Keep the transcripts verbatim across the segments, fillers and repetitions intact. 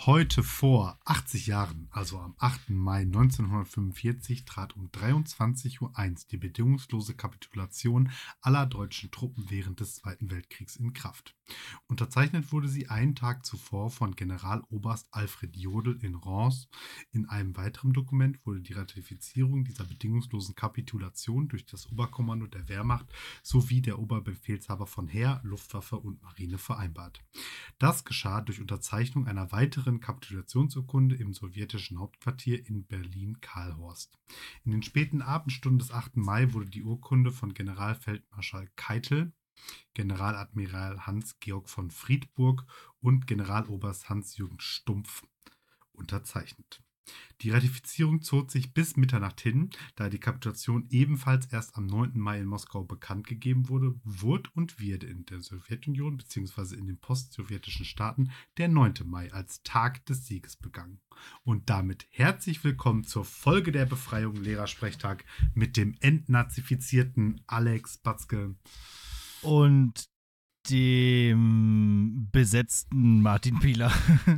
Heute vor achtzig Jahren, also am achten Mai neunzehnhundertfünfundvierzig, trat um dreiundzwanzig Uhr eins die bedingungslose Kapitulation aller deutschen Truppen während des Zweiten Weltkriegs in Kraft. Unterzeichnet wurde sie einen Tag zuvor von Generaloberst Alfred Jodl in Reims. In einem weiteren Dokument wurde die Ratifizierung dieser bedingungslosen Kapitulation durch das Oberkommando der Wehrmacht sowie der Oberbefehlshaber von Heer, Luftwaffe und Marine vereinbart. Das geschah durch Unterzeichnung einer weiteren Kapitulationsurkunde im sowjetischen Hauptquartier in Berlin-Karlhorst. In den späten Abendstunden des achten Mai wurde die Urkunde von Generalfeldmarschall Keitel, Generaladmiral Hans-Georg von Friedburg und Generaloberst Hans-Jürgen Stumpf unterzeichnet. Die Ratifizierung zog sich bis Mitternacht hin, da die Kapitulation ebenfalls erst am neunten Mai in Moskau bekannt gegeben wurde, wurde und wird in der Sowjetunion bzw. in den post-sowjetischen Staaten der neunte Mai als Tag des Sieges begangen. Und damit herzlich willkommen zur Folge der Befreiung Lehrersprechtag mit dem entnazifizierten Alex Batzke und dem besetzten Martin Pieler.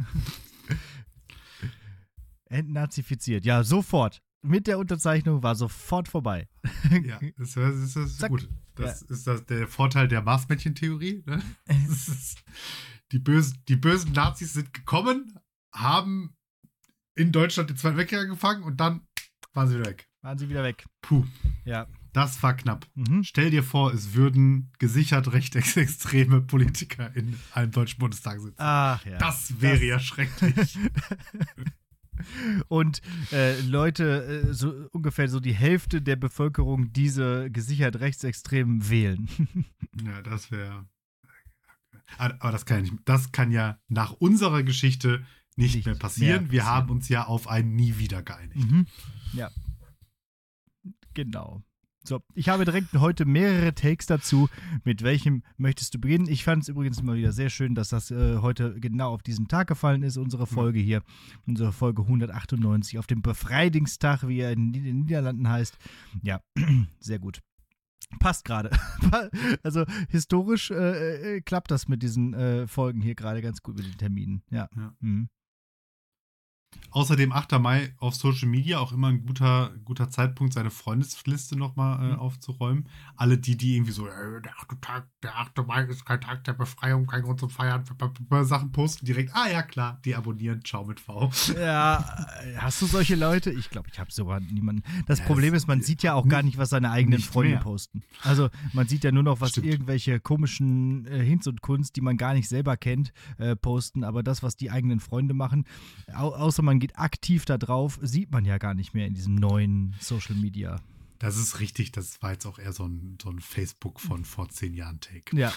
Entnazifiziert. Ja, sofort. Mit der Unterzeichnung war sofort vorbei. Ja, das, das ist gut. Das ja. ist das, der Vorteil der Marsmännchen-Theorie. Ne? die, bösen, die bösen Nazis sind gekommen, haben in Deutschland den Zweiten Weltkrieg angefangen und dann waren sie wieder weg. Waren sie wieder weg. Puh. Ja. Das war knapp. Mhm. Stell dir vor, es würden gesichert rechtsextreme Politiker in einem deutschen Bundestag sitzen. Ach ja. Das wäre das ja schrecklich. Und äh, Leute, äh, so ungefähr so die Hälfte der Bevölkerung diese gesichert Rechtsextremen wählen. Ja, das wäre. Aber das kann ja nicht. Das kann ja nach unserer Geschichte nicht, nicht mehr passieren. Mehr Wir haben uns ja auf ein Nie wieder geeinigt. Mhm. Ja. Genau. So, ich habe direkt heute mehrere Takes dazu. Mit welchem möchtest du beginnen? Ich fand es übrigens immer wieder sehr schön, dass das äh, heute genau auf diesen Tag gefallen ist, unsere Folge hier. Unsere Folge hundertachtundneunzig auf dem Befreiungstag, wie er in den Niederlanden heißt. Ja, sehr gut. Passt gerade. Also historisch äh, äh, klappt das mit diesen äh, Folgen hier gerade ganz gut mit den Terminen. Ja. ja. Mhm. Außerdem achter Mai auf Social Media auch immer ein guter, guter Zeitpunkt, seine Freundesliste nochmal äh, aufzuräumen. Alle die, die irgendwie so, äh, der achte Tag, der achte Mai ist kein Tag der Befreiung, kein Grund zum Feiern, Sachen posten direkt, ah ja klar, die abonnieren, ciao mit V. Ja, hast du solche Leute? Ich glaube, ich habe sogar niemanden. Das ja, Problem das ist, man sieht ja auch gar nicht, was seine eigenen Freunde mehr. posten. Also man sieht ja nur noch, was Stimmt. irgendwelche komischen äh, Hinz und Kunst, die man gar nicht selber kennt, äh, posten, aber das, was die eigenen Freunde machen, au- außer man geht aktiv da drauf, sieht man ja gar nicht mehr in diesem neuen Social Media. Das ist richtig, das war jetzt auch eher so ein, so ein Facebook von vor zehn Jahren Take. Ja.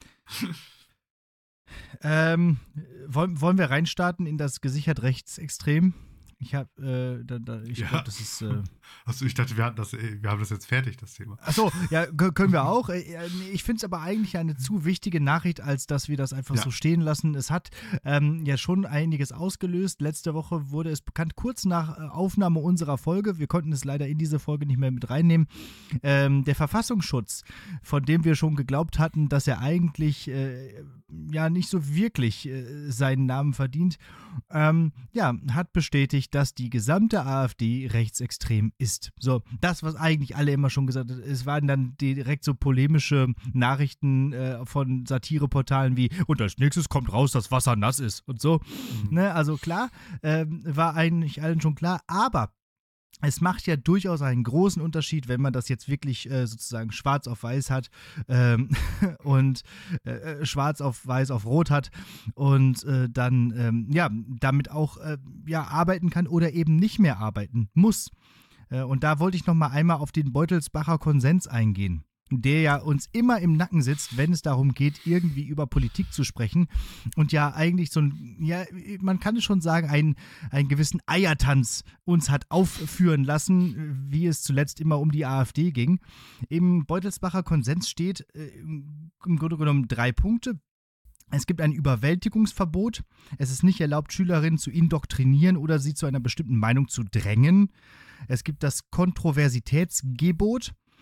ähm, wollen, wollen wir reinstarten in das gesichert Rechtsextrem? Ich habe, äh, da, da, ich ja. glaube, das ist. Äh Achso, ich dachte, wir hatten das, wir haben das jetzt fertig, das Thema. Achso, ja, können wir auch. Ich finde es aber eigentlich eine zu wichtige Nachricht, als dass wir das einfach ja. so stehen lassen. Es hat ähm, ja schon einiges ausgelöst. Letzte Woche wurde es bekannt, kurz nach Aufnahme unserer Folge, wir konnten es leider in diese Folge nicht mehr mit reinnehmen, ähm, der Verfassungsschutz, von dem wir schon geglaubt hatten, dass er eigentlich äh, ja nicht so wirklich äh, seinen Namen verdient, ähm, ja, hat bestätigt, dass die gesamte AfD rechtsextrem ist. So, das, was eigentlich alle immer schon gesagt haben, es waren dann direkt so polemische Nachrichten äh, von Satireportalen wie, und als nächstes kommt raus, dass Wasser nass ist und so. Mhm. Ne, also klar, äh, war eigentlich allen schon klar, aber es macht ja durchaus einen großen Unterschied, wenn man das jetzt wirklich äh, sozusagen schwarz auf weiß hat ähm, und äh, schwarz auf weiß auf rot hat und äh, dann ähm, ja damit auch äh, ja arbeiten kann oder eben nicht mehr arbeiten muss. Äh, und da wollte ich noch mal einmal auf den Beutelsbacher Konsens eingehen, der ja uns immer im Nacken sitzt, wenn es darum geht, irgendwie über Politik zu sprechen und ja eigentlich so ein, ja, man kann es schon sagen, einen, einen gewissen Eiertanz uns hat aufführen lassen, wie es zuletzt immer um die AfD ging. Im Beutelsbacher Konsens steht äh, im Grunde genommen drei Punkte. Es gibt ein Überwältigungsverbot. Es ist nicht erlaubt, Schülerinnen zu indoktrinieren oder sie zu einer bestimmten Meinung zu drängen. Es gibt das Kontroversitätsgebot.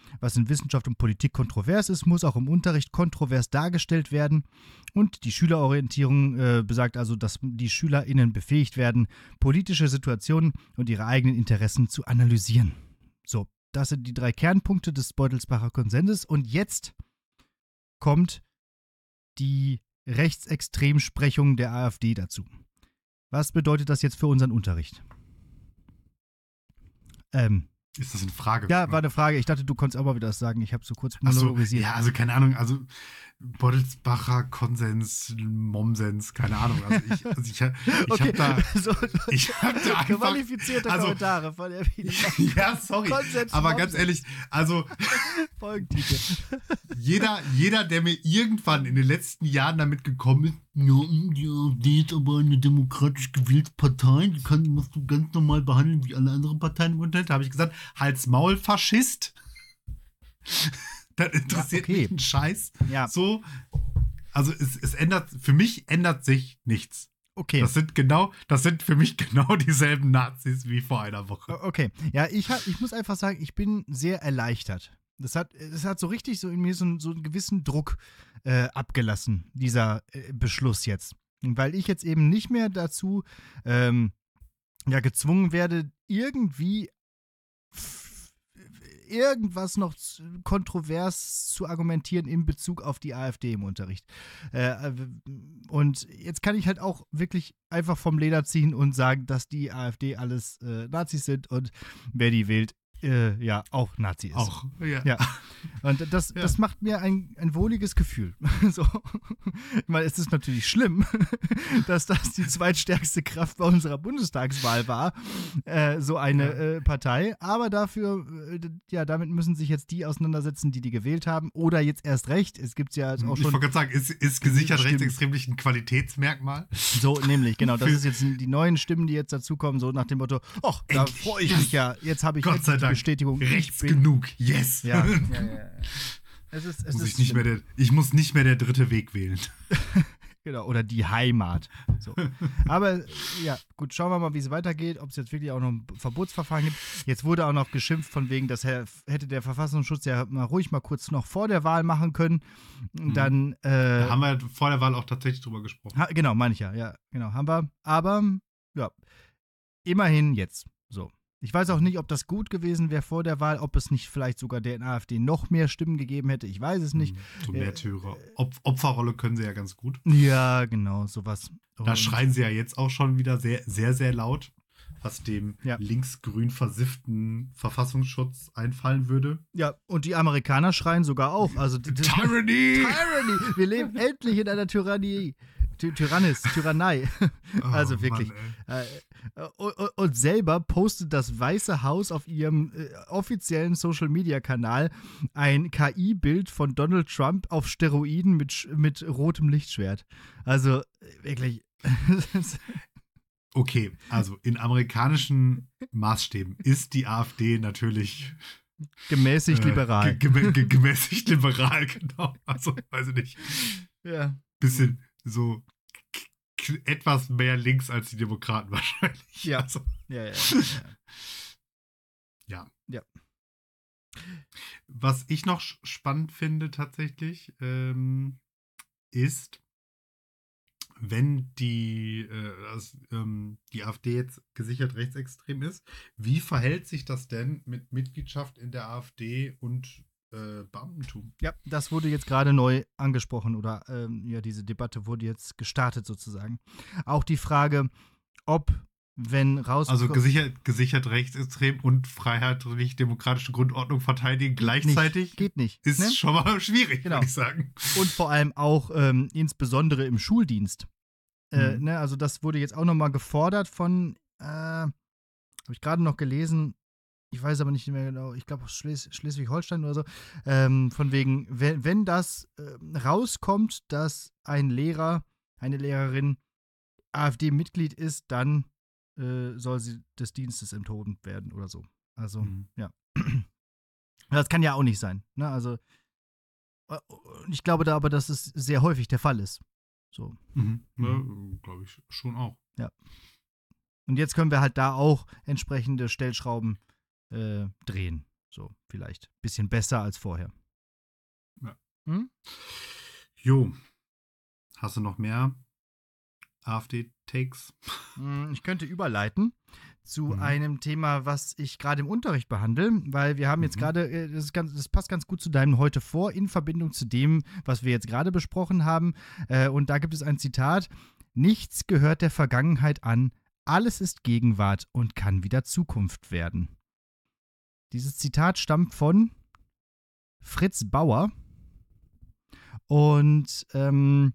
Was in Wissenschaft und Politik kontrovers ist, muss auch im Unterricht kontrovers dargestellt werden. Und die Schülerorientierung äh, besagt also, dass die SchülerInnen befähigt werden, politische Situationen und ihre eigenen Interessen zu analysieren. So, das sind die drei Kernpunkte des Beutelsbacher Konsenses. Und jetzt kommt die Rechtsextremsprechung der AfD dazu. Was bedeutet das jetzt für unseren Unterricht? Ähm, Ist das eine Frage? Ja, war eine Frage. Ich dachte, du konntest auch mal wieder das sagen. Ich habe so kurz Ach so, monologisiert. ja, also keine Ahnung, also Beutelsbacher Konsens, Mommsens, keine Ahnung. Also ich, also ich, ich Okay. habe da, so, ich hab da einfach, qualifizierte also, Kommentare von der Video. ja, sorry, Konsens, aber Mommsens. ganz ehrlich, also Folgentitel. jeder, jeder, der mir irgendwann in den letzten Jahren damit gekommen ist, ja, die AfD ist aber eine demokratisch gewählte Partei, die kann, musst du ganz normal behandeln wie alle anderen Parteien im Internet, da habe ich gesagt, Hals Maul, Faschist. Das interessiert Ja, okay. mich einen Scheiß. Ja, So, also es, es ändert, für mich ändert sich nichts. okay. Das sind genau, das sind für mich genau dieselben Nazis wie vor einer Woche. Okay. Ja, ich, hab, ich muss einfach sagen, ich bin sehr erleichtert. Das hat, das hat so richtig so in mir so, so einen gewissen Druck äh, abgelassen, dieser äh, Beschluss jetzt. Weil ich jetzt eben nicht mehr dazu ähm, ja, gezwungen werde, irgendwie f- irgendwas noch z- kontrovers zu argumentieren in Bezug auf die AfD im Unterricht. Äh, und jetzt kann ich halt auch wirklich einfach vom Leder ziehen und sagen, dass die AfD alles äh, Nazis sind und wer die wählt, äh, ja, auch Nazi ist. Auch, ja. Ja. Und das, Ja. das macht mir ein, ein wohliges Gefühl. So. Ich meine, es ist natürlich schlimm, dass das die zweitstärkste Kraft bei unserer Bundestagswahl war, äh, so eine Ja. äh, Partei. Aber dafür, äh, ja, damit müssen sich jetzt die auseinandersetzen, die die gewählt haben. Oder jetzt erst recht. Es gibt ja auch Ich schon. wollte gerade sagen, ist, ist gesichert Stimmt. rechtsextrem nicht ein Qualitätsmerkmal? So, nämlich, genau. Das Für- ist jetzt die neuen Stimmen, die jetzt dazukommen, so nach dem Motto: Ach, da Endlich. freue ich mich ja. Jetzt habe ich Gott sei endlich die Dank. Bestätigung. Ich Rechts bin- genug, yes. Ja, ja, ja, ja. Es ist, es muss ist ich, nicht mehr schlimm. der, ich muss nicht mehr der dritte Weg wählen. Genau, oder die Heimat. So. Aber ja, gut, schauen wir mal, wie es weitergeht, ob es jetzt wirklich auch noch ein Verbotsverfahren gibt. Jetzt wurde auch noch geschimpft von wegen, das hätte der Verfassungsschutz ja mal ruhig mal kurz noch vor der Wahl machen können. Und dann, äh, Da haben wir vor der Wahl auch tatsächlich drüber gesprochen. ha, genau, meine ich ja, ja, genau, haben wir. Aber, ja, immerhin jetzt. So. Ich weiß auch nicht, ob das gut gewesen wäre vor der Wahl, ob es nicht vielleicht sogar der AfD noch mehr Stimmen gegeben hätte. Ich weiß es nicht. So Äh, Märtyrer. Op Opferrolle können sie ja ganz gut. Ja, genau, sowas. Da Und- schreien sie ja jetzt auch schon wieder sehr, sehr, sehr laut, was dem Ja. linksgrün versifften Verfassungsschutz einfallen würde. Ja, und die Amerikaner schreien sogar auch. Also die, die, Tyranny! Tyranny! Wir leben endlich in einer Tyrannie. Ty Tyrannis, Tyrannei. Also Oh, wirklich. Mann, Äh, und, und- und selber postet das Weiße Haus auf ihrem äh, offiziellen Social-Media-Kanal ein K I-Bild von Donald Trump auf Steroiden mit, Sch- mit rotem Lichtschwert. Also äh, wirklich. Okay, also in amerikanischen Maßstäben ist die AfD natürlich Gemäßigt äh, liberal. ge ge ge gemäßigt liberal, genau. Also, weiß ich nicht. Ja. Bisschen so k- k- etwas mehr links als die Demokraten wahrscheinlich. Ja. Also, Ja, ja, ja. ja. Ja. Was ich noch sch- spannend finde tatsächlich, ähm, ist, wenn die, äh, also, ähm, die AfD jetzt gesichert rechtsextrem ist, wie verhält sich das denn mit Mitgliedschaft in der AfD und äh, Beamtentum? Ja, das wurde jetzt gerade neu angesprochen oder ähm, ja, diese Debatte wurde jetzt gestartet sozusagen. Auch die Frage, ob, wenn raus... Also gesichert, gesichert rechtsextrem und freiheitlich-demokratische Grundordnung verteidigen gleichzeitig Nicht, geht nicht. ist Ne? schon mal schwierig, Genau. würde ich sagen. Und vor allem auch ähm, insbesondere im Schuldienst. Äh, Mhm. ne, also das wurde jetzt auch nochmal gefordert von, äh, habe ich gerade noch gelesen, ich weiß aber nicht mehr genau, ich glaube Schles Schleswig-Holstein oder so, ähm, von wegen, wenn, wenn das äh, rauskommt, dass ein Lehrer, eine Lehrerin AfD-Mitglied ist, dann äh, soll sie des Dienstes enthoben werden oder so. Also, Mhm. ja. Das kann ja auch nicht sein. Ne? Also, äh, ich glaube da aber, dass es sehr häufig der Fall ist. So. Mhm. Ja, glaube ich schon auch. Und jetzt können wir halt da auch entsprechende Stellschrauben äh, drehen. So, vielleicht ein bisschen besser als vorher. Ja. Hm? Jo, hast du noch mehr AfD-Takes? Hm, Ich könnte überleiten zu Mhm. einem Thema, was ich gerade im Unterricht behandle, weil wir haben jetzt Mhm. gerade, äh, das, ist ganz- das passt ganz gut zu deinem heute vor, in Verbindung zu dem, was wir jetzt gerade besprochen haben. Äh, Und da gibt es ein Zitat: Nichts gehört der Vergangenheit an, alles ist Gegenwart und kann wieder Zukunft werden. Dieses Zitat stammt von Fritz Bauer und ähm,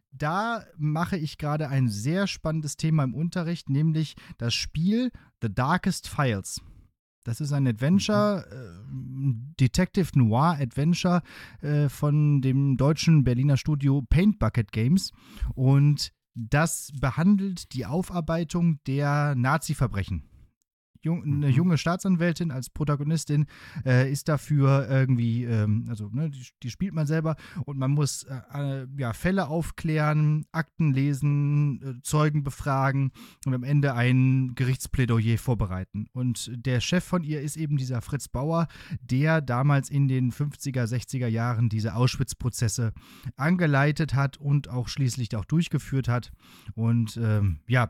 da mache ich gerade ein sehr spannendes Thema im Unterricht, nämlich das Spiel The Darkest Files. Das ist ein Adventure, äh, Detective Noir Adventure äh, von dem deutschen Berliner Studio Paint Bucket Games. Und das behandelt die Aufarbeitung der Nazi-Verbrechen. Jung, eine Mhm. junge Staatsanwältin als Protagonistin äh, ist dafür irgendwie, ähm, also ne, die, die spielt man selber und man muss äh, äh, ja, Fälle aufklären, Akten lesen, äh, Zeugen befragen und am Ende ein Gerichtsplädoyer vorbereiten. Und der Chef von ihr ist eben dieser Fritz Bauer, der damals in den fünfziger, sechziger Jahren diese Auschwitz-Prozesse angeleitet hat und auch schließlich auch durchgeführt hat. Und ähm, ja,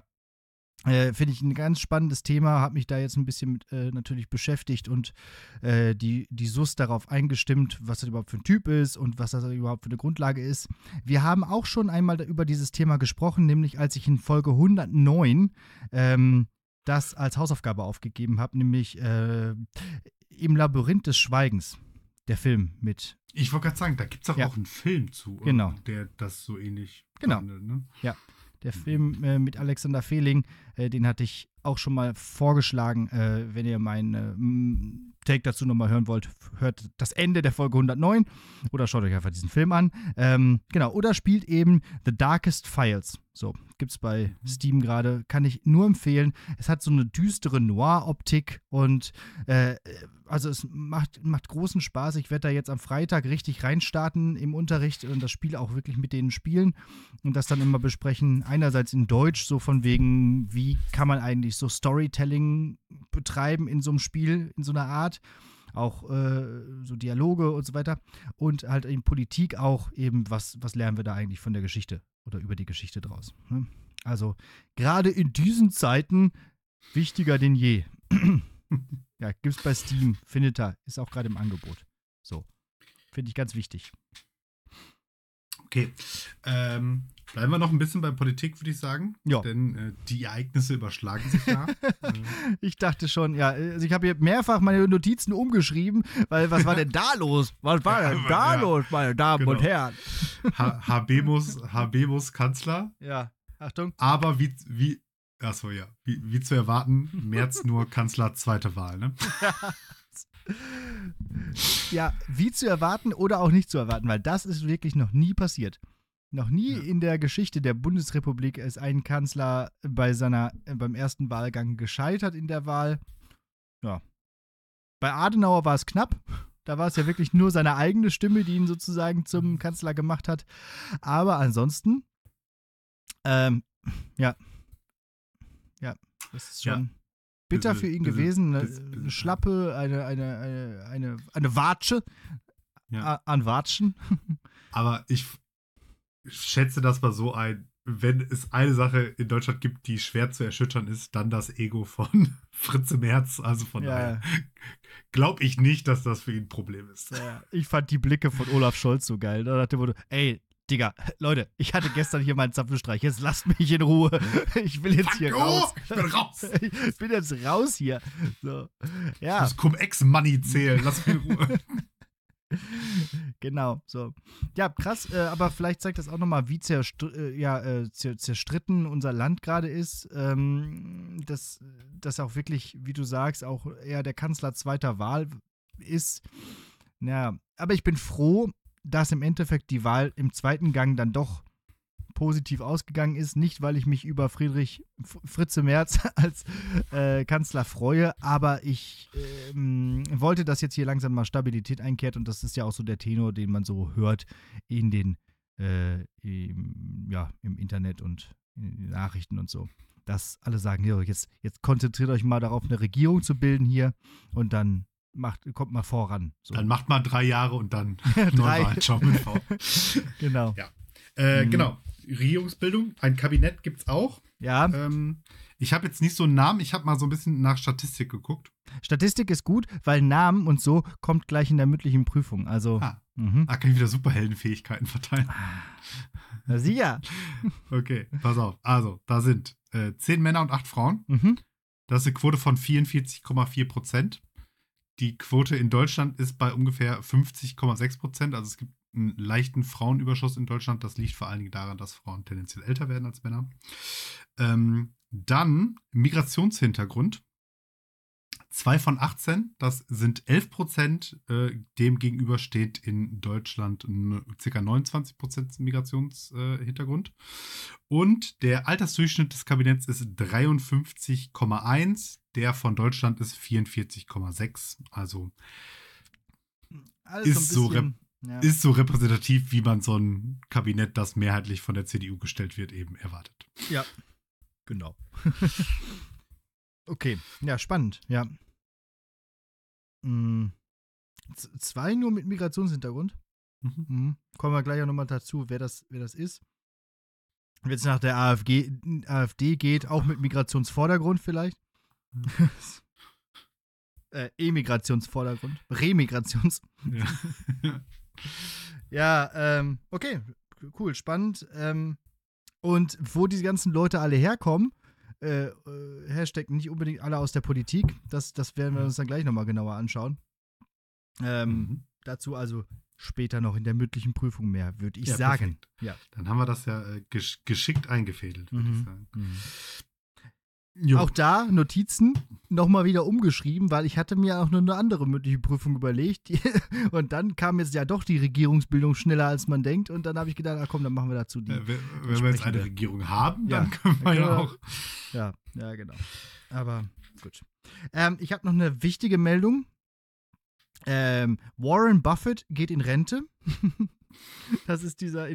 äh, finde ich ein ganz spannendes Thema, habe mich da jetzt ein bisschen mit äh, natürlich beschäftigt und äh, die, die S U S darauf eingestimmt, was das überhaupt für ein Typ ist und was das überhaupt für eine Grundlage ist. Wir haben auch schon einmal da über dieses Thema gesprochen, nämlich als ich in Folge hundertneun ähm, das als Hausaufgabe aufgegeben habe, nämlich äh, Im Labyrinth des Schweigens, der Film mit. Ich wollte gerade sagen, da gibt es Ja. auch einen Film zu, äh, Genau. der das so ähnlich Genau. behandelt, ne? Ja, der Film äh, mit Alexander Fehling, äh, den hatte ich auch schon mal vorgeschlagen. Äh, wenn ihr meinen äh, Take dazu nochmal hören wollt, hört das Ende der Folge hundertneun oder schaut euch einfach diesen Film an. Ähm, genau, oder spielt eben The Darkest Files. So, gibt's bei Steam gerade, kann ich nur empfehlen. Es hat so eine düstere Noir-Optik und äh, also es macht, macht großen Spaß. Ich werde da jetzt am Freitag richtig reinstarten im Unterricht und das Spiel auch wirklich mit denen spielen und das dann immer besprechen. Einerseits in Deutsch, so von wegen, wie kann man eigentlich so Storytelling betreiben in so einem Spiel, in so einer Art. Auch äh, so Dialoge und so weiter. Und halt in Politik auch eben, was, was lernen wir da eigentlich von der Geschichte oder über die Geschichte draus. Ne? Also gerade in diesen Zeiten wichtiger denn je. Ja, gibt's bei Steam, findet ihr, ist auch gerade im Angebot. So, finde ich ganz wichtig. Okay, ähm, bleiben wir noch ein bisschen bei Politik, würde ich sagen. Ja. Denn äh, die Ereignisse überschlagen sich ja. äh, Ich dachte schon, ja, also ich habe hier mehrfach meine Notizen umgeschrieben, weil was war denn da los? Was war denn da Ja, los, meine Damen genau. und Herren? Ha- Habemus, Habemus Kanzler, Ja, Achtung. aber wie, wie, achso, ja, wie, wie zu erwarten, März nur Kanzler zweite Wahl, ne? Ja, wie zu erwarten oder auch nicht zu erwarten, weil das ist wirklich noch nie passiert. Noch nie Ja. in der Geschichte der Bundesrepublik ist ein Kanzler bei seiner, äh, beim ersten Wahlgang gescheitert in der Wahl. Ja. Bei Adenauer war es knapp. Da war es ja wirklich nur seine eigene Stimme, die ihn sozusagen zum Kanzler gemacht hat. Aber ansonsten, ähm, ja. Ja, das ist schon Ja. bitter Bisschen- für ihn bisschen- gewesen. Eine, bisschen- eine bisschen- Schlappe, eine, eine, eine, eine, eine Watsche Ja. a- an Watschen. Aber ich schätze das mal so ein, wenn es eine Sache in Deutschland gibt, die schwer zu erschüttern ist, dann das Ego von Fritze Merz. Also von Ja. daher glaube ich nicht, dass das für ihn ein Problem ist. Ja, ich fand die Blicke von Olaf Scholz so geil. Da dachte ich, ey, Digga, Leute, ich hatte gestern hier meinen Zapfenstreich. Jetzt lasst mich in Ruhe. Ich will jetzt Fuck hier you, raus. ich bin raus. Ich bin jetzt raus hier. So. Ich Ja, muss Cum-Ex-Money zählen. Lass mich in Ruhe. genau. So. Ja, krass, äh, aber vielleicht zeigt das auch nochmal, wie zerstr äh, ja, äh, zer zerstritten unser Land gerade ist. Ähm, dass das auch wirklich, wie du sagst, auch eher der Kanzler zweiter Wahl ist. Ja, aber ich bin froh, dass im Endeffekt die Wahl im zweiten Gang dann doch positiv ausgegangen ist. Nicht, weil ich mich über Friedrich F Fritze Merz als äh, Kanzler freue, aber ich ähm, wollte, dass jetzt hier langsam mal Stabilität einkehrt und das ist ja auch so der Tenor, den man so hört in den äh, im, ja, im Internet und in den Nachrichten und so. Dass alle sagen, ja, jetzt, jetzt konzentriert euch mal darauf, eine Regierung zu bilden hier und dann macht, kommt mal voran. So. Dann macht mal drei Jahre und dann Drei. Neuwahlen. Schau mit V. Genau. Ja. Äh, Mhm. Genau. Regierungsbildung, ein Kabinett gibt es auch. Ja, Ähm, ich habe jetzt nicht so einen Namen, ich habe mal so ein bisschen nach Statistik geguckt. Statistik ist gut, weil Namen und so kommt gleich in der mündlichen Prüfung. Also, Ah, mhm. da kann ich wieder Superheldenfähigkeiten verteilen. Na sicher. Okay, pass auf. Also, da sind äh, zehn Männer und acht Frauen. Mhm. Das ist eine Quote von vierundvierzig Komma vier Prozent. Die Quote in Deutschland ist bei ungefähr fünfzig Komma sechs Prozent. Also es gibt einen leichten Frauenüberschuss in Deutschland. Das liegt vor allen Dingen daran, dass Frauen tendenziell älter werden als Männer. Ähm, dann Migrationshintergrund. Zwei von achtzehn, das sind elf Prozent. Äh, dem gegenüber steht in Deutschland n- ca. neunundzwanzig Prozent Migrationshintergrund. Äh, Und der Altersdurchschnitt des Kabinetts ist dreiundfünfzig Komma eins. Der von Deutschland ist vierundvierzig Komma sechs. Also Alles Ist so bisschen, ja. ist so repräsentativ, wie man so ein Kabinett, das mehrheitlich von der C D U gestellt wird, eben erwartet. Ja, genau. Okay, ja, spannend, ja. Mm. Z- Zwei nur mit Migrationshintergrund. Mhm. Mhm. Kommen wir gleich auch nochmal dazu, wer das, wer das ist. Wenn es nach der AfG, AfD geht, auch mit Migrationsvordergrund vielleicht. äh, Emigrationsvordergrund. Remigrations. Ja. Ja, ähm, okay, cool, spannend. Ähm, und wo diese ganzen Leute alle herkommen, äh, äh, Hashtag nicht unbedingt alle aus der Politik, das, das werden wir uns dann gleich nochmal genauer anschauen. Ähm, Mhm. Dazu also später noch in der mündlichen Prüfung mehr, würde ich Ja, sagen. perfekt. Ja. Dann haben wir das ja äh, gesch geschickt eingefädelt, würde Mhm. ich sagen. Mhm. Jo. Auch da Notizen nochmal wieder umgeschrieben, weil ich hatte mir auch nur eine andere mündliche Prüfung überlegt. Und dann kam jetzt ja doch die Regierungsbildung schneller, als man denkt. Und dann habe ich gedacht, ach komm, dann machen wir dazu die. Äh, wenn wenn wir jetzt eine entsprechende- Regierung haben, Ja, dann können wir dann ja können wir- auch. Ja, ja, genau. Aber gut. Ähm, ich habe noch eine wichtige Meldung. Ähm, Warren Buffett geht in Rente. Das ist dieser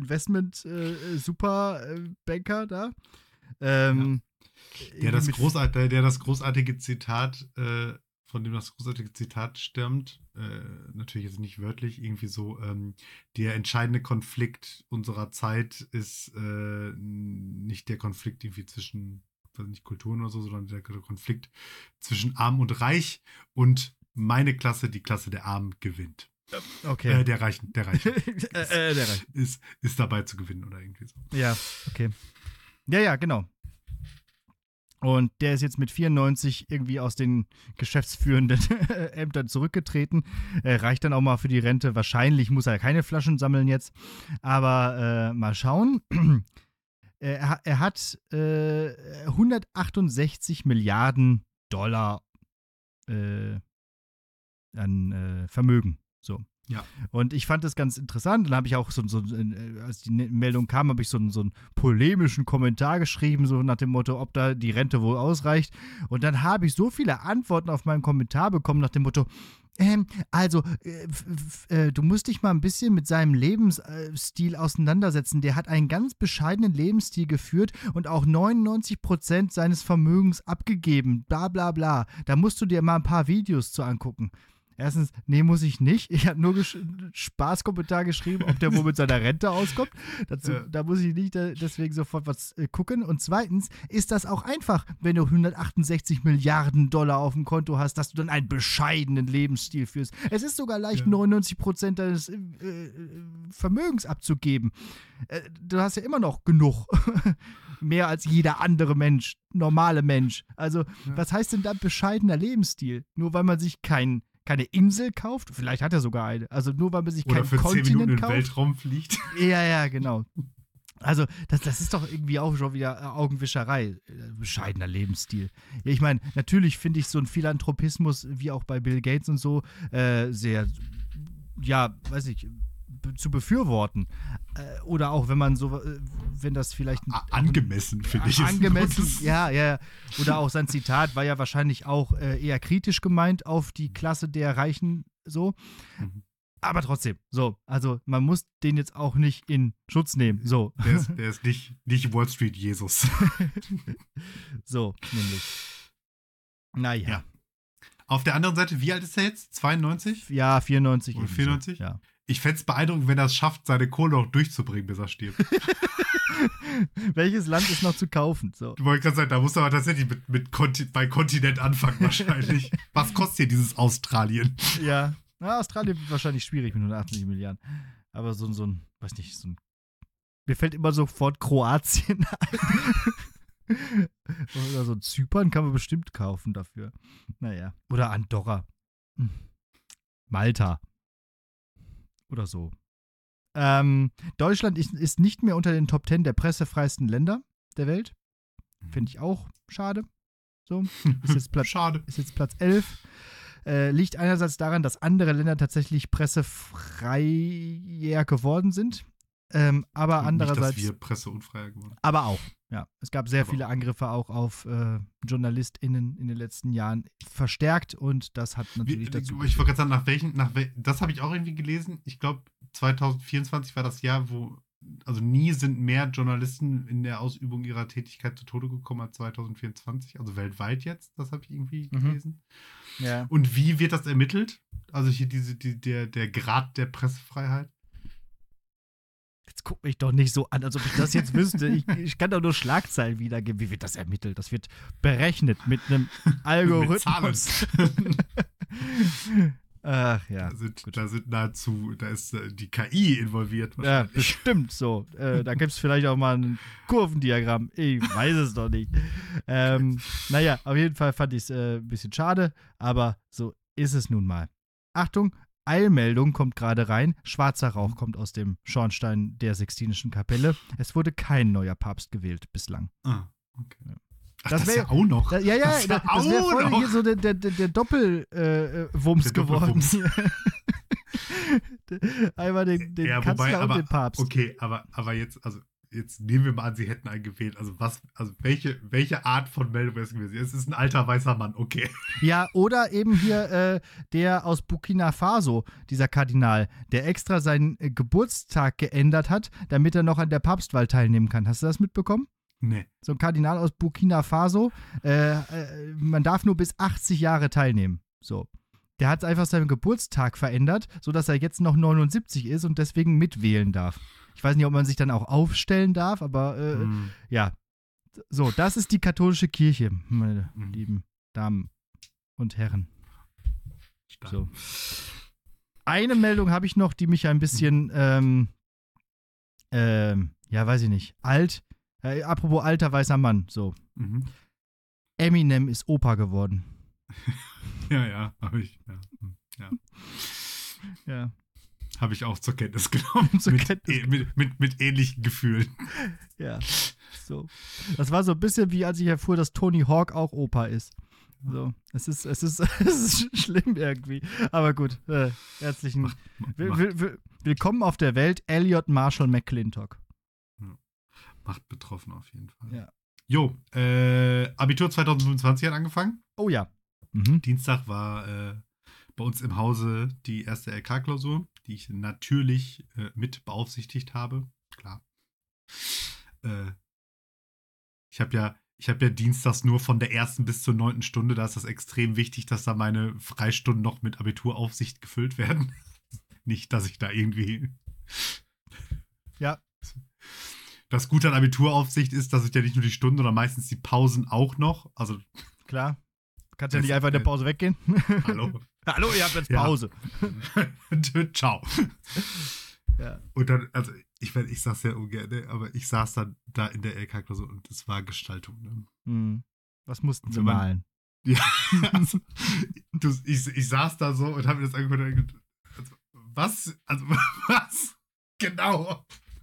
Investment-Superbanker da. Ähm, Der das, mit- großartige, der das großartige Zitat, äh, von dem das großartige Zitat stammt, äh, natürlich jetzt nicht wörtlich, irgendwie so, ähm, der entscheidende Konflikt unserer Zeit ist äh, nicht der Konflikt irgendwie zwischen, weiß nicht, Kulturen oder so, sondern der Konflikt zwischen Arm und Reich und meine Klasse, die Klasse der Armen, gewinnt. Okay. Äh, der Reichen, der Reichen äh, äh, der Reich. ist, ist dabei zu gewinnen oder irgendwie so. Ja, okay. Ja, ja, genau. Und der ist jetzt mit vierundneunzig irgendwie aus den geschäftsführenden Ämtern zurückgetreten. Äh, reicht dann auch mal für die Rente. Wahrscheinlich muss er keine Flaschen sammeln jetzt. Aber äh, mal schauen. er, ha- er hat äh, hundertachtundsechzig Milliarden Dollar äh, an äh, Vermögen. So. Ja. Und ich fand das ganz interessant. Dann habe ich auch so, so äh, als die Ne- Meldung kam, habe ich so, so einen polemischen Kommentar geschrieben, so nach dem Motto, ob da die Rente wohl ausreicht. Und dann habe ich so viele Antworten auf meinen Kommentar bekommen, nach dem Motto, ähm, also, äh, f- f- äh, du musst dich mal ein bisschen mit seinem Lebensstil auseinandersetzen. Der hat einen ganz bescheidenen Lebensstil geführt und auch neunundneunzig Prozent seines Vermögens abgegeben. Bla bla bla. Da musst du dir mal ein paar Videos zu angucken. Erstens, nee, muss ich nicht. Ich habe nur gesch einen Spaßkommentar geschrieben, ob der wohl mit seiner Rente auskommt. Dazu, Ja. Da muss ich nicht äh, deswegen sofort was äh, gucken. Und zweitens ist das auch einfach, wenn du hundertachtundsechzig Milliarden Dollar auf dem Konto hast, dass du dann einen bescheidenen Lebensstil führst. Es ist sogar leicht, Ja. neunundneunzig Prozent deines äh, äh, Vermögens abzugeben. Äh, du hast ja immer noch genug. Mehr als jeder andere Mensch, normale Mensch. Also, Ja. was heißt denn da bescheidener Lebensstil? Nur weil man sich kein, keine Insel kauft? Vielleicht hat er sogar eine. Also nur weil man sich Oder keinen für zehn Minuten Kontinent in den kauft? Weltraum fliegt. Ja, ja, genau. Also, das, das ist doch irgendwie auch schon wieder äh, Augenwischerei. Äh, Bescheidener Lebensstil. Ja, ich meine, natürlich finde ich so einen Philanthropismus, wie auch bei Bill Gates und so, äh, sehr, ja, weiß ich, be- zu befürworten. Äh, oder auch, wenn man so, äh, wenn das vielleicht ein- A- Angemessen, finde ich. ist ein angemessen, gutes- ja, ja. ja. Oder auch sein Zitat war ja wahrscheinlich auch äh, eher kritisch gemeint auf die Klasse der Reichen, so. Mhm. Aber trotzdem, so. Also, man muss den jetzt auch nicht in Schutz nehmen, so. Der ist, der ist nicht, nicht Wall Street Jesus. So, nämlich. Naja. Ja. Auf der anderen Seite, wie alt ist er jetzt? zweiundneunzig? Ja, vierundneunzig. Oder vierundneunzig? So. Ja. Ich fände es beeindruckend, wenn er es schafft, seine Kohle noch durchzubringen, bis er stirbt. Welches Land ist noch zu kaufen? So. Du wolltest gerade sagen, da musst du aber tatsächlich mit, mit Konti- bei Kontinent anfangen wahrscheinlich. Was kostet hier dieses Australien? Ja, Na, Australien wird wahrscheinlich schwierig mit hundertachtzig Milliarden. Aber so, so ein, weiß nicht, so ein. Mir fällt immer sofort Kroatien ein. Oder so ein Zypern kann man bestimmt kaufen dafür. Naja. Oder Andorra. Hm. Malta. Oder so. Ähm, Deutschland ist, ist nicht mehr unter den Top Ten der pressefreisten Länder der Welt. Finde ich auch schade. So. Ist jetzt Platz, Schade. Ist jetzt Platz elf. Äh, liegt einerseits daran, dass andere Länder tatsächlich pressefreier geworden sind. Ähm, aber Und andererseits. Nicht, dass wir presseunfreier geworden. Aber auch, ja. Es gab sehr Aber viele auch. Angriffe auch auf äh, JournalistInnen in den letzten Jahren verstärkt und das hat natürlich Wie, dazu. ich wollte gerade sagen, nach welchen, nach wel, das habe ich auch irgendwie gelesen. Ich glaube, zwanzig vierundzwanzig war das Jahr, wo, also nie sind mehr Journalisten in der Ausübung ihrer Tätigkeit zu Tode gekommen als zwanzig vierundzwanzig, also weltweit jetzt, das habe ich irgendwie Mhm. gelesen. Ja. Und wie wird das ermittelt? Also hier diese, die, der, der Grad der Pressefreiheit? Jetzt guck mich doch nicht so an, als ob ich das jetzt wüsste. Ich, ich kann doch nur Schlagzeilen wiedergeben. Wie wird das ermittelt? Das wird berechnet mit einem Algorithmus. Ach ja. Da sind, gut. da sind nahezu, da ist äh, die K I involviert. Ja, wahrscheinlich. bestimmt so. Äh, da gibt es vielleicht auch mal ein Kurvendiagramm. Ich weiß es doch nicht. Ähm, naja, auf jeden Fall fand ich es äh, ein bisschen schade, aber so ist es nun mal. Achtung, Eilmeldung kommt gerade rein. Schwarzer Rauch kommt aus dem Schornstein der Sixtinischen Kapelle. Es wurde kein neuer Papst gewählt bislang. Ah, okay. Ja. Ach, Das das, wär- ist ja auch noch. Da, ja, ja, Das ist ja das, das wäre auch voll noch. hier so der, der, der, der Doppelwumms Der geworden. Doppelwumms. Einmal den, den Ja, Kanzler wobei, und aber, den Papst. okay, aber, aber jetzt, also jetzt nehmen wir mal an, sie hätten einen gewählt. Also was, also welche, welche Art von Meldung wäre es gewesen? Es ist ein alter weißer Mann, okay. Ja, oder eben hier äh, der aus Burkina Faso, dieser Kardinal, der extra seinen äh, Geburtstag geändert hat, damit er noch an der Papstwahl teilnehmen kann. Hast du das mitbekommen? Nee. So ein Kardinal aus Burkina Faso, äh, äh, man darf nur bis achtzig Jahre teilnehmen. So. Der hat einfach seinen Geburtstag verändert, sodass er jetzt noch neunundsiebzig ist und deswegen mitwählen darf. Ich weiß nicht, ob man sich dann auch aufstellen darf, aber äh, Hm. ja. So, das ist die katholische Kirche, meine Mhm. lieben Damen und Herren. Stark. So. Eine Meldung habe ich noch, die mich ein bisschen, ähm, ähm, ja, weiß ich nicht, alt, äh, apropos alter weißer Mann, so. Mhm. Eminem ist Opa geworden. Ja, ja, habe ich. Ja, hm, ja. Ja. Habe ich auch zur Kenntnis genommen. Zur mit, Kenntnis äh, mit, mit, mit ähnlichen Gefühlen. Ja. So. Das war so ein bisschen wie, als ich erfuhr, dass Tony Hawk auch Opa ist. So. Es ist, es ist, es ist schlimm irgendwie. Aber gut. Äh, herzlichen. Macht, Will, macht, will, will, willkommen auf der Welt, Elliot Marshall McClintock. macht betroffen auf jeden Fall. Ja. Jo, äh, Abitur zwanzig fünfundzwanzig hat angefangen. Oh ja. Mhm. Dienstag war äh, bei uns im Hause die erste L K-Klausur, die ich natürlich äh, mit beaufsichtigt habe. Klar. Äh, ich habe ja, ich habe ja dienstags nur von der ersten bis zur neunten Stunde, da ist das extrem wichtig, dass da meine Freistunden noch mit Abituraufsicht gefüllt werden. Nicht, dass ich da irgendwie. Ja. Das Gute an Abituraufsicht ist, dass ich ja nicht nur die Stunden, sondern meistens die Pausen auch noch. Also, Klar. Kannst ja Das- nicht einfach in der äh, Pause weggehen. hallo. Hallo, ihr habt jetzt Ja. Pause. Ciao. Ja. Und dann, also ich meine, ich sag's ja ungern, ne, aber ich saß dann da in der L K-Klausur und es war Gestaltung. Ne? Hm. Was mussten sie Wenn man- malen? Ja, also, du, ich, ich saß da so und habe mir das angeguckt und gedacht, also, was? Also, was? Genau.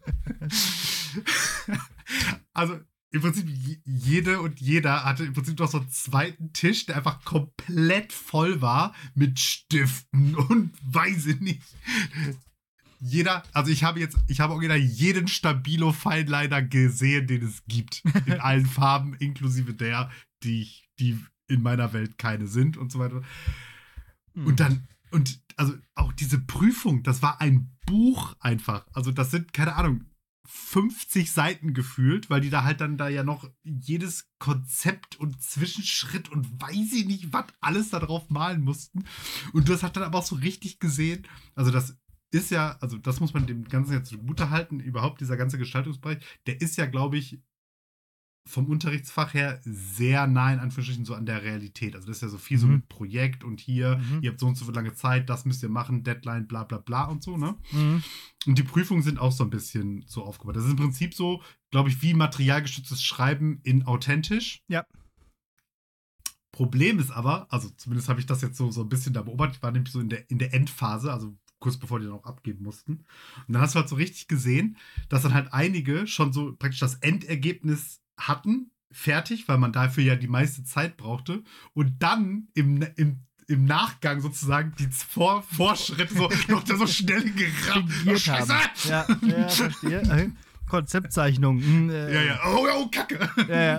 Also, im Prinzip, je- jede und jeder hatte im Prinzip noch so einen zweiten Tisch, der einfach komplett voll war mit Stiften und weiß ich nicht. Jeder, also ich habe jetzt, ich habe original jeden Stabilo-Feinliner gesehen, den es gibt. In allen Farben, inklusive der, die ich, die in meiner Welt keine sind und so weiter. Hm. Und dann, und also auch diese Prüfung, das war ein Buch einfach. Also das sind, keine Ahnung, fünfzig Seiten gefühlt, weil die da halt dann da ja noch jedes Konzept und Zwischenschritt und weiß ich nicht, was alles da drauf malen mussten. Und das hat dann aber auch so richtig gesehen, also das ist ja, also das muss man dem Ganzen jetzt zugute halten, überhaupt dieser ganze Gestaltungsbereich, der ist ja, glaube ich, vom Unterrichtsfach her sehr nah in Anführungsstrichen so an der Realität. Also das ist ja so viel so Mhm. mit Projekt und hier, Mhm. ihr habt so und so lange Zeit, das müsst ihr machen, Deadline, bla bla bla und so, ne? Mhm. Und die Prüfungen sind auch so ein bisschen so aufgebaut. Das ist im Prinzip so, glaube ich, wie materialgestütztes Schreiben in authentisch. Ja. Problem ist aber, also zumindest habe ich das jetzt so, so ein bisschen da beobachtet, ich war nämlich so in der, in der Endphase, also kurz bevor die dann auch abgeben mussten. Und dann hast du halt so richtig gesehen, dass dann halt einige schon so praktisch das Endergebnis hatten, fertig, weil man dafür ja die meiste Zeit brauchte. Und dann im, im, im Nachgang sozusagen die Vor Vorschritte so noch da so schnell gerammt. Fingiert haben. Ja, ja, verstehe. Äh, Konzeptzeichnung. Hm, äh, Ja, ja. Oh, oh, Kacke. Ja, ja.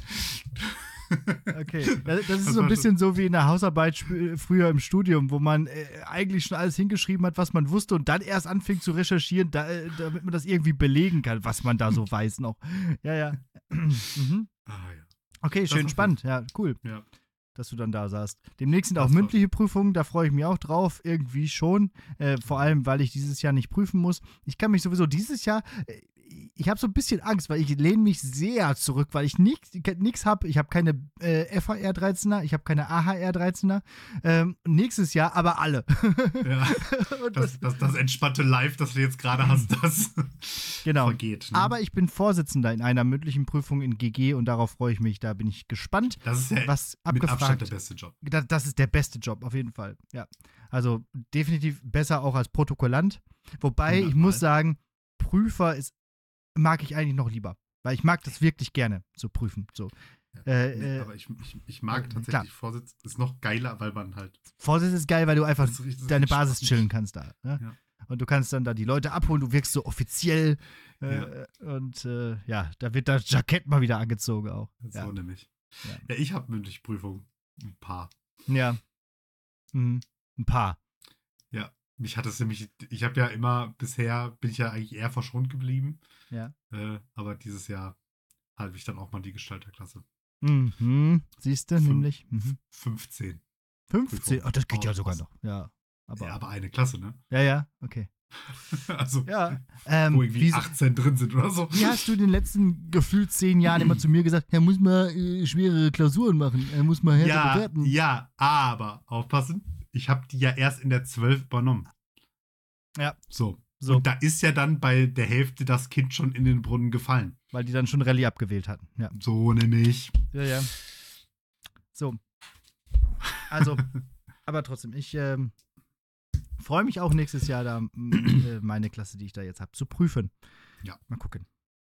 Okay, das, das ist Das so ein war bisschen so wie in der Hausarbeit sp- früher im Studium, wo man äh, eigentlich schon alles hingeschrieben hat, was man wusste und dann erst anfing zu recherchieren, da, äh, damit man das irgendwie belegen kann, was man da so weiß noch. Ja, ja. Mhm. Ah, ja. Okay, Das schön war spannend. Ja, cool, Ja. dass du dann da saßt. Demnächst sind auch Das war- mündliche Prüfungen, da freue ich mich auch drauf, irgendwie schon. Äh, vor allem, weil ich dieses Jahr nicht prüfen muss. Ich kann mich sowieso dieses Jahr, äh, ich habe so ein bisschen Angst, weil ich lehne mich sehr zurück, weil ich nichts habe. Ich habe keine äh, F H R dreizehner, ich habe keine A H R dreizehner. Ähm, nächstes Jahr aber alle. Ja. Und Das, das, das entspannte Live, das du jetzt gerade hast, das Genau. vergeht. Ne? Aber ich bin Vorsitzender in einer mündlichen Prüfung in G G und darauf freue ich mich. Da bin ich gespannt, das ist ja was mit Abstand abgefragt. der beste Job. Das, das ist der beste Job, auf jeden Fall. Ja. Also definitiv besser auch als Protokollant. Wobei, ich Hundertmal. muss sagen, Prüfer ist, mag ich eigentlich noch lieber. Weil ich mag das wirklich gerne, zu prüfen. So. Ja. Äh, Nee, äh, aber ich, ich, ich mag äh, tatsächlich Vorsitz, ist noch geiler, weil man halt Vorsitz ist geil, weil du einfach das ist richtig- deine das ist Basis spannend. chillen kannst da. Ne? Ja. Und du kannst dann da die Leute abholen, du wirkst so offiziell. Äh, Ja. Und äh, ja, da wird das Jackett mal wieder angezogen auch. So Ja. nämlich. Ja. Ja, ich habe mündliche Prüfungen. Ein paar. Ja. Mhm. Ein paar. Ja. Mich hat es nämlich, ich habe ja immer, bisher bin ich ja eigentlich eher verschont geblieben. Ja. Äh, aber dieses Jahr halte ich dann auch mal die Gestalterklasse. Mhm. Siehst du, Fünf- nämlich. Mhm. fünfzehn. fünfzehn. Ach, das geht Oh, ja sogar krass. noch. Ja. Aber, Ja, aber eine Klasse, ne? ja, ja, okay. Also, Ja. Ähm, wo irgendwie wie, achtzehn drin sind oder so. wie hast du in den letzten gefühlt zehn Jahren immer zu mir gesagt, er muss mal äh, schwere Klausuren machen, er muss mal härter Ja, bewerten? ja, aber aufpassen, ich habe die ja erst in der zwölf übernommen. Ja. So. So. Und da ist ja dann bei der Hälfte das Kind schon in den Brunnen gefallen. Weil die dann schon Rallye abgewählt hatten. Ja. So nämlich. Ja, ja. So. Also, aber trotzdem, ich ähm, freue mich auch nächstes Jahr da m, äh, meine Klasse, die ich da jetzt habe, zu prüfen. Ja. Mal gucken.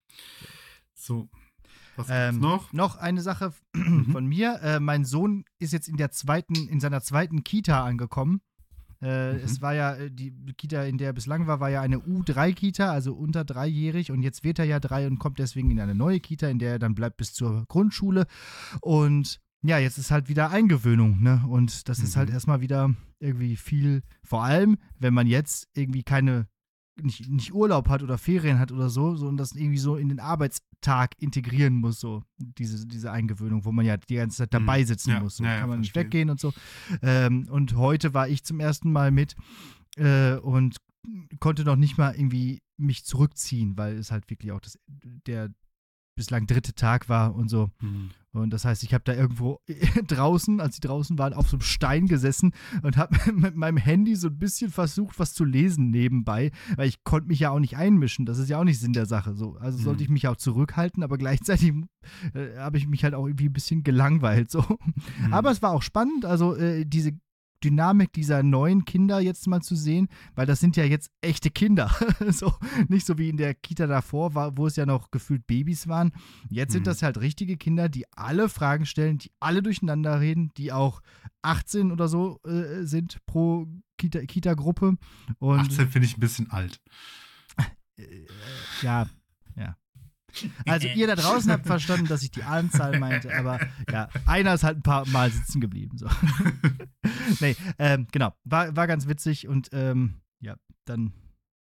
So. Was Ähm, gibt's noch? Noch eine Sache Mhm. von mir. Äh, mein Sohn ist jetzt in der zweiten, in seiner zweiten Kita angekommen. Äh, Mhm. Es war ja, äh, die Kita, in der er bislang war, war ja eine U drei Kita, also unter dreijährig. Und jetzt wird er ja drei und kommt deswegen in eine neue Kita, in der er dann bleibt bis zur Grundschule. Und ja, jetzt ist halt wieder Eingewöhnung, ne? Und das ist halt Mhm. erstmal wieder irgendwie viel, vor allem, wenn man jetzt irgendwie keine, nicht, nicht Urlaub hat oder Ferien hat oder so, so und das irgendwie so in den Arbeitstag integrieren muss, so diese, diese Eingewöhnung, wo man ja die ganze Zeit Mhm. dabei sitzen Ja, muss. So ja, ja, kann man nicht verstehe. weggehen und so. Ähm, und heute war ich zum ersten Mal mit äh, und konnte noch nicht mal irgendwie mich zurückziehen, weil es halt wirklich auch das, der bislang dritte Tag war und so. Mhm. Und das heißt, ich habe da irgendwo draußen, als sie draußen waren, auf so einem Stein gesessen und habe mit meinem Handy so ein bisschen versucht, was zu lesen nebenbei, weil ich konnte mich ja auch nicht einmischen. Das ist ja auch nicht Sinn der Sache. So. Also sollte Mhm. ich mich auch zurückhalten, aber gleichzeitig äh, habe ich mich halt auch irgendwie ein bisschen gelangweilt. So. Mhm. Aber es war auch spannend, also äh, diese Dynamik dieser neuen Kinder jetzt mal zu sehen, weil das sind ja jetzt echte Kinder. So, nicht so wie in der Kita davor, war, wo es ja noch gefühlt Babys waren. Jetzt sind Mhm. das halt richtige Kinder, die alle Fragen stellen, die alle durcheinander reden, die auch achtzehn oder so äh, sind pro Kita, Kita-Gruppe. Und achtzehn finde ich ein bisschen alt. äh, ja, ja. Also ihr da draußen habt verstanden, dass ich die Anzahl meinte, aber ja, einer ist halt ein paar Mal sitzen geblieben. So. Nee, ähm, genau, war, war ganz witzig und ähm, ja, dann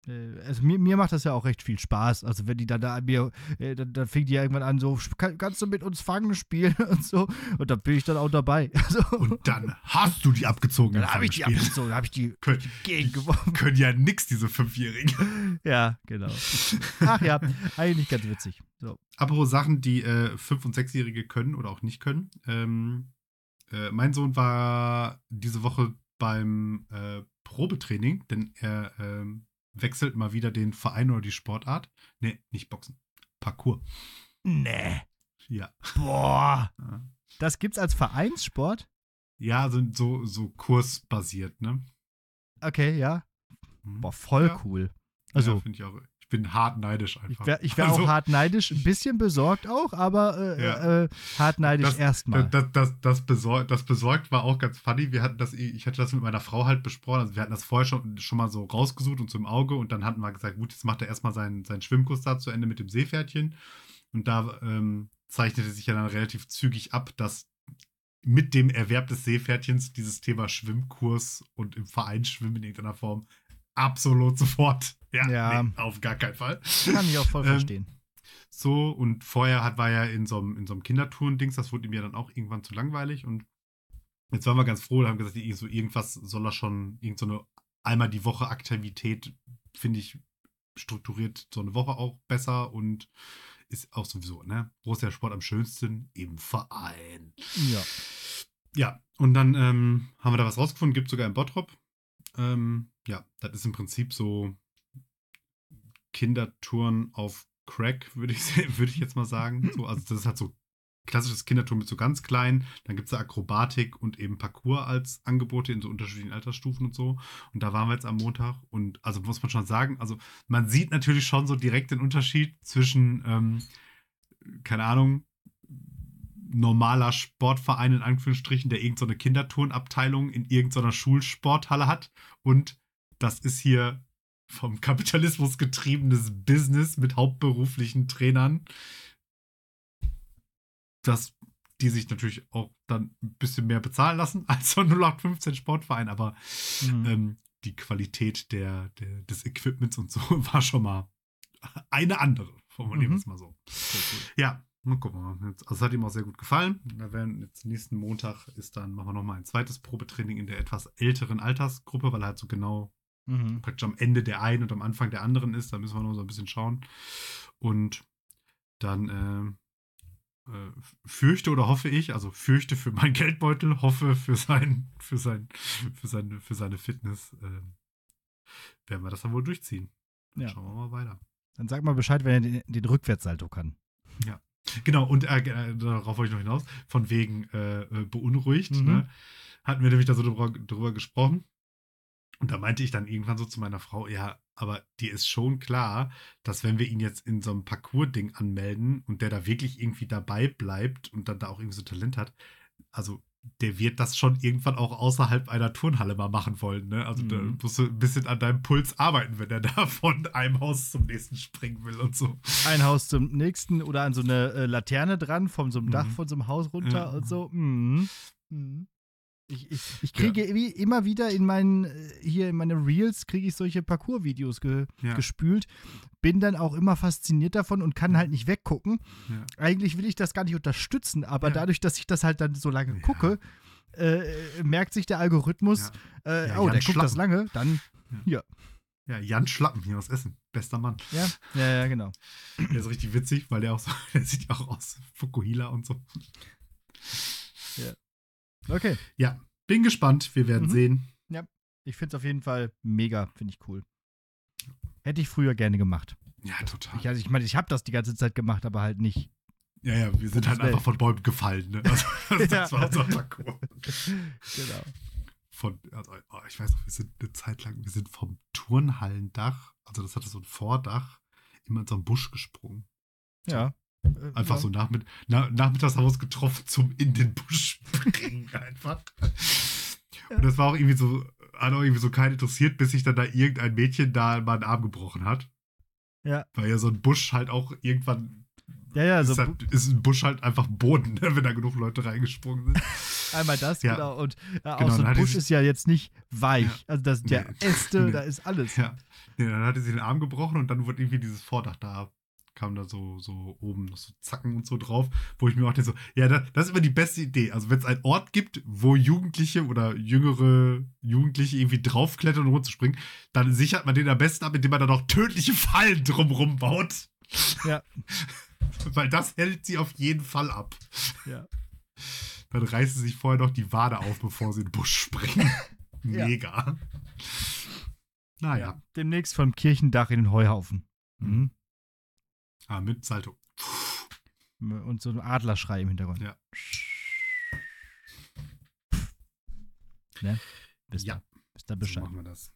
Äh, Also mir, mir macht das ja auch recht viel Spaß. Also wenn die dann da an mir, äh, dann, dann fing die ja irgendwann an, so, kann, kannst du mit uns Fangen spielen und so. Und da bin ich dann auch dabei. Also, Und dann hast du die abgezogen. dann habe ich die abgezogen, dann habe ich die, Können, die gegengeworfen. können ja nix, diese Fünfjährigen. Ja, genau. Ach ja, eigentlich ganz witzig. So. Apropos Sachen, die äh, Fünf- und Sechsjährige können oder auch nicht können. Ähm, äh, mein Sohn war diese Woche beim äh, Probetraining, denn er ähm, wechselt mal wieder den Verein oder die Sportart. Nee, nicht Boxen. Parkour. Nee. Ja. Boah. Ja. Das gibt's als Vereinssport? Ja, sind so, so kursbasiert, ne? Okay, ja. Mhm. Boah, voll Ja. cool. Also, Also, ja, finde ich auch. Ich bin hart neidisch ich einfach. wäre ich wär Also, auch hart neidisch, ein bisschen besorgt auch, aber äh, Ja. äh, hart neidisch Das- erstmal. Das, das, das, besorgt, das besorgt war auch ganz funny. Wir hatten das, ich hatte das mit meiner Frau halt besprochen. Also wir hatten das vorher schon, schon mal so rausgesucht und so im Auge. Und dann hatten wir gesagt, gut, jetzt macht er erstmal seinen, seinen Schwimmkurs da zu Ende mit dem Seepferdchen. Und da ähm, zeichnete sich ja dann relativ zügig ab, dass mit dem Erwerb des Seepferdchens dieses Thema Schwimmkurs und im Verein schwimmen in irgendeiner Form absolut sofort. Ja, Ja. Nee, auf gar keinen Fall. Kann ich auch voll Ähm, verstehen. So, und vorher hat, war er in so einem, in so einem Kindertouren-Dings, das wurde ihm ja dann auch irgendwann zu langweilig. Und jetzt waren wir ganz froh, haben gesagt, so irgendwas soll er schon, irgend so eine einmal die Woche Aktivität, finde ich, strukturiert so eine Woche auch besser und ist auch sowieso, ne? Wo ist der Sport am schönsten? Im Verein. Ja. Ja, und dann ähm, haben wir da was rausgefunden, gibt sogar in Bottrop. Ähm, ja, das ist im Prinzip so Kindertouren auf Crack, würde ich, würde ich jetzt mal sagen. So, also das ist halt so klassisches Kindertouren mit so ganz klein. Dann gibt es da Akrobatik und eben Parkour als Angebote in so unterschiedlichen Altersstufen und so. Und da waren wir jetzt am Montag. Und also muss man schon sagen, also man sieht natürlich schon so direkt den Unterschied zwischen, ähm, keine Ahnung, normaler Sportverein in Anführungsstrichen, der irgendeine so Kinderturnabteilung in irgendeiner Schulsporthalle hat. Und das ist hier vom Kapitalismus getriebenes Business mit hauptberuflichen Trainern, das, die sich natürlich auch dann ein bisschen mehr bezahlen lassen als so ein null acht fünfzehn Sportverein, aber Mhm. ähm, die Qualität der, der, des Equipments und so war schon mal eine andere, formulieren wir es mal so. Ja, mal gucken. Also es hat ihm auch sehr gut gefallen. Da werden jetzt nächsten Montag ist dann, machen wir nochmal ein zweites Probetraining in der etwas älteren Altersgruppe, weil er halt so genau Mhm. praktisch am Ende der einen und am Anfang der anderen ist. Da müssen wir noch so ein bisschen schauen. Und dann äh, äh, fürchte oder hoffe ich, also fürchte für meinen Geldbeutel, hoffe für sein, für sein, für seine, für seine Fitness, äh, werden wir das dann wohl durchziehen. Dann Ja. schauen wir mal weiter. Dann sag mal Bescheid, wenn er den, den Rückwärtssalto kann. Genau, und äh, äh, darauf wollte ich noch hinaus, von wegen äh, äh, beunruhigt, Mhm. ne? Hatten wir nämlich da so drüber, drüber gesprochen. Und da meinte ich dann irgendwann so zu meiner Frau, ja, aber dir ist schon klar, dass wenn wir ihn jetzt in so einem Parcours-Ding anmelden und der da wirklich irgendwie dabei bleibt und dann da auch irgendwie so Talent hat, also der wird das schon irgendwann auch außerhalb einer Turnhalle mal machen wollen, ne? Also da Mhm. musst du ein bisschen an deinem Puls arbeiten, wenn er da von einem Haus zum nächsten springen will und so. Ein Haus zum nächsten oder an so eine äh, Laterne dran, von so einem Dach Mhm. von so einem Haus runter Ja. und so. Mhm. Mhm. Ich, ich, ich kriege wie immer wieder in meinen, äh, hier in meine Reels, kriege ich solche Parcours-Videos ge Ja. gespült. Bin dann auch immer fasziniert davon und kann halt nicht weggucken. Ja. Eigentlich will ich das gar nicht unterstützen, aber Ja. dadurch, dass ich das halt dann so lange Ja. gucke, äh, merkt sich der Algorithmus, äh, Ja, oh, Jan der guckt das Schlappen. lange, dann, Ja, Jan Schlappen hier aus Essen. Bester Mann. ja, ja, ja, genau. Der ist richtig witzig, weil der auch so, der sieht ja auch aus Fukuhila und so. Okay, Ja, bin gespannt. Wir werden Mhm. sehen. ich finde es auf jeden Fall mega, finde ich cool. Hätte ich früher gerne gemacht. Ja, total. Ich, also ich meine, ich habe das die ganze Zeit gemacht, aber halt nicht. ja, ja, wir sind halt Welt. einfach von Bäumen gefallen. Ne? Also, das, das Ja. war unser Parcours. Genau. Von, also, oh, ich weiß noch, wir sind eine Zeit lang, wir sind vom Turnhallendach, also das hatte so ein Vordach, immer in so einen Busch gesprungen. Ja. Äh, Einfach ja. so nachmitt na, nachmittags haben wir uns getroffen zum in den Busch springen einfach. Und das war auch irgendwie so, hat auch irgendwie so keinen interessiert, bis sich dann da irgendein Mädchen da mal einen Arm gebrochen hat. Ja. Weil ja so ein Busch halt auch irgendwann Ja, ja, so ist, halt, ist ein Busch halt einfach Boden, ne, wenn da genug Leute reingesprungen sind. einmal das, Ja. genau. Und ja, Genau, auch so dann ein hat Busch sie- ist ja jetzt nicht weich. Ja. Also das sind ja Nee. Äste, Nee. da ist alles. Ja. Nee, dann hatte sie den Arm gebrochen und dann wurde irgendwie dieses Vordach da, kam da so, so oben noch so Zacken und so drauf, wo ich mir auch denke so, ja, das, das ist immer die beste Idee. Also wenn es einen Ort gibt, wo Jugendliche oder jüngere Jugendliche irgendwie draufklettern und runterspringen, dann sichert man den am besten ab, indem man da noch tödliche Fallen drumrum baut. Ja. Weil das hält sie auf jeden Fall ab. Ja. Dann reißen sie sich vorher noch die Wade auf, bevor sie in den Busch springen. Ja. Mega. Naja. Ja. Demnächst vom Kirchendach in den Heuhaufen. Mhm. Ah, mit Salto. Und so ein Adlerschrei im Hintergrund. Ja. Ne? Wisst Ja. ihr, wisst ihr So Bescheid. machen wir das.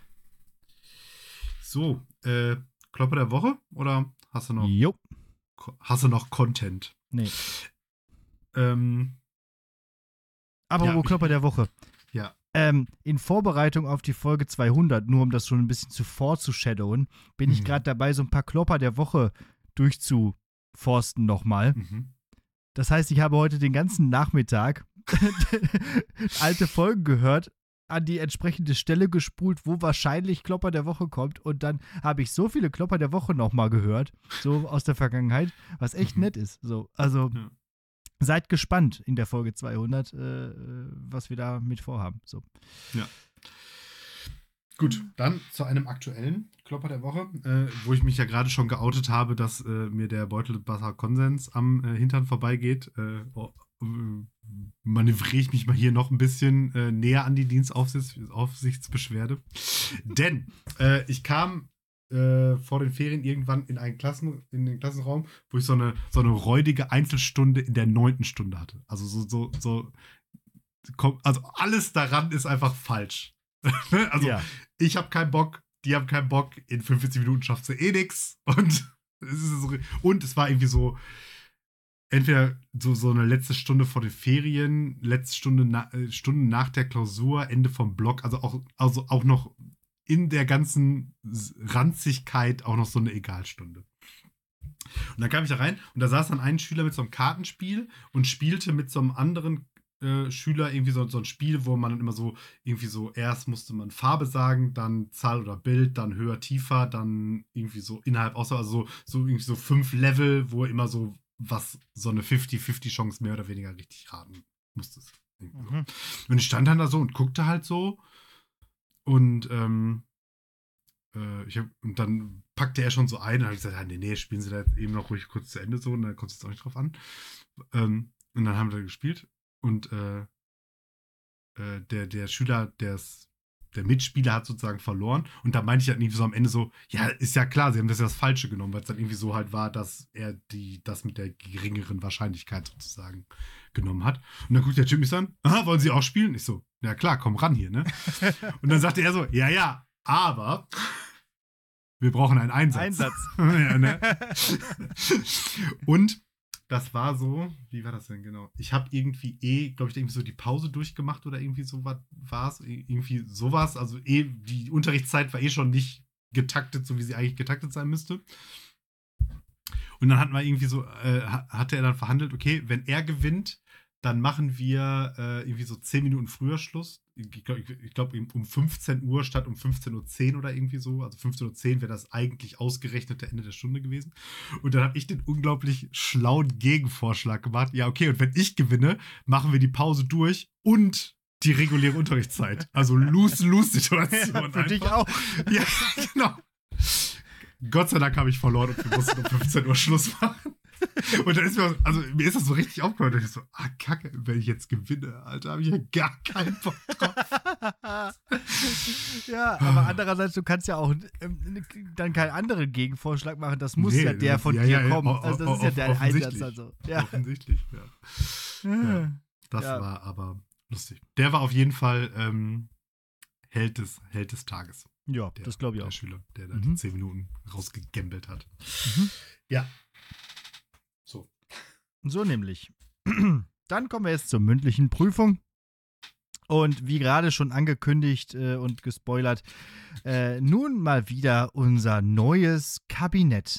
So, äh, Klopper der Woche oder hast du noch, Jo. hast du noch Content? Nee. Ähm, Aber Ja, wo ich- Klopper der Woche? ja. Ähm, in Vorbereitung auf die Folge zweihundert, nur um das schon ein bisschen zu vorzushadowen, bin ich Mhm. gerade dabei, so ein paar Klopper der Woche durchzuforsten nochmal. Mhm. Das heißt, ich habe heute den ganzen Nachmittag alte Folgen gehört, an die entsprechende Stelle gespult, wo wahrscheinlich Klopper der Woche kommt. Und dann habe ich so viele Klopper der Woche nochmal gehört, so aus der Vergangenheit, was echt Mhm. nett ist. So, also Ja. seid gespannt in der Folge zweihundert, äh, was wir da mit vorhaben. So. Gut, dann zu einem aktuellen Klopper der Woche, äh, wo ich mich ja gerade schon geoutet habe, dass äh, mir der Beutelbasser Konsens am äh, Hintern vorbeigeht. Äh, oh, äh, manövriere ich mich mal hier noch ein bisschen äh, näher an die Dienstaufsichtsbeschwerde. Denn äh, ich kam äh, vor den Ferien irgendwann in einen Klassen, in den Klassenraum, wo ich so eine, so eine räudige Einzelstunde in der neunten Stunde hatte. Also so, so, so, komm, also alles daran ist einfach falsch. Also ja. ich habe keinen Bock, die haben keinen Bock, in fünfundvierzig Minuten schafft sie eh nix. Und es ist so, und es war irgendwie so, entweder so, so eine letzte Stunde vor den Ferien, letzte Stunde, na, äh, Stunde nach der Klausur, Ende vom Block, also auch, also auch noch in der ganzen Ranzigkeit auch noch so eine Egalstunde. Und dann kam ich da rein und da saß dann ein Schüler mit so einem Kartenspiel und spielte mit so einem anderen äh, Schüler irgendwie so, so ein Spiel, wo man dann immer so irgendwie so, erst musste man Farbe sagen, dann Zahl oder Bild, dann höher, tiefer, dann irgendwie so innerhalb, außer, also so, so irgendwie so fünf Level, wo immer so was, so eine fünfzig fünfzig Chance mehr oder weniger richtig raten musstest. Mhm. Und ich stand dann da so und guckte halt so und ähm, äh, ich hab, und dann packte er schon so ein und habe ich gesagt, ja, nee, nee, spielen Sie da jetzt eben noch ruhig kurz zu Ende so und dann kommt es jetzt auch nicht drauf an. Ähm, und dann haben wir gespielt und äh, äh, der, der Schüler, der's, der Mitspieler hat sozusagen verloren und da meinte ich halt irgendwie so am Ende so, ja, ist ja klar, sie haben das ja das Falsche genommen, weil es dann irgendwie so halt war, dass er die, das mit der geringeren Wahrscheinlichkeit sozusagen genommen hat. Und dann guckt der Typ mich so an, aha, wollen Sie auch spielen? Ich so, ja klar, komm ran hier, ne? Und dann sagte er so, ja, ja, aber wir brauchen einen Einsatz. Einsatz. Ja, ne? Und das war so, wie war das denn genau? Ich habe irgendwie eh, glaube ich, irgendwie so die Pause durchgemacht oder irgendwie so war es. Irgendwie sowas. Also eh, die Unterrichtszeit war eh schon nicht getaktet, so wie sie eigentlich getaktet sein müsste. Und dann hatten wir irgendwie so, äh, hatte er dann verhandelt, okay, wenn er gewinnt, dann machen wir äh, irgendwie so zehn Minuten früher Schluss. Ich glaube, ich glaub, um fünfzehn Uhr statt um fünfzehn Uhr zehn oder irgendwie so. Also fünfzehn Uhr zehn wäre das eigentlich ausgerechnete Ende der Stunde gewesen. Und dann habe ich den unglaublich schlauen Gegenvorschlag gemacht. Ja, okay, und wenn ich gewinne, machen wir die Pause durch und die reguläre Unterrichtszeit. Also Lose-Lose-Situation. Ja, für dich einfach. auch. Ja, genau. Gott sei Dank habe ich verloren und wir mussten um fünfzehn Uhr Schluss machen. Und dann ist mir, also mir ist das so richtig aufgehört. Und ich so, ah, Kacke, wenn ich jetzt gewinne, Alter, habe ich ja gar keinen Bock drauf. Ja, aber andererseits, du kannst ja auch ähm, dann keinen anderen Gegenvorschlag machen. Das muss Nee, ja der das- von ja, dir ja, ja, kommen. o- Also das o- ist ja der offensichtlich. Einsatz. Also. Ja. Offensichtlich, ja. Ja. Das Ja. war aber lustig. Der war auf jeden Fall ähm, Held, des, Held des Tages. Ja, Der, das glaube ich der auch. Schüler, der da Mhm. die zehn Minuten rausgegambelt hat. Mhm. Ja. So. So nämlich. Dann kommen wir jetzt zur mündlichen Prüfung. Und wie gerade schon angekündigt äh, und gespoilert, äh, nun mal wieder unser neues Kabinett.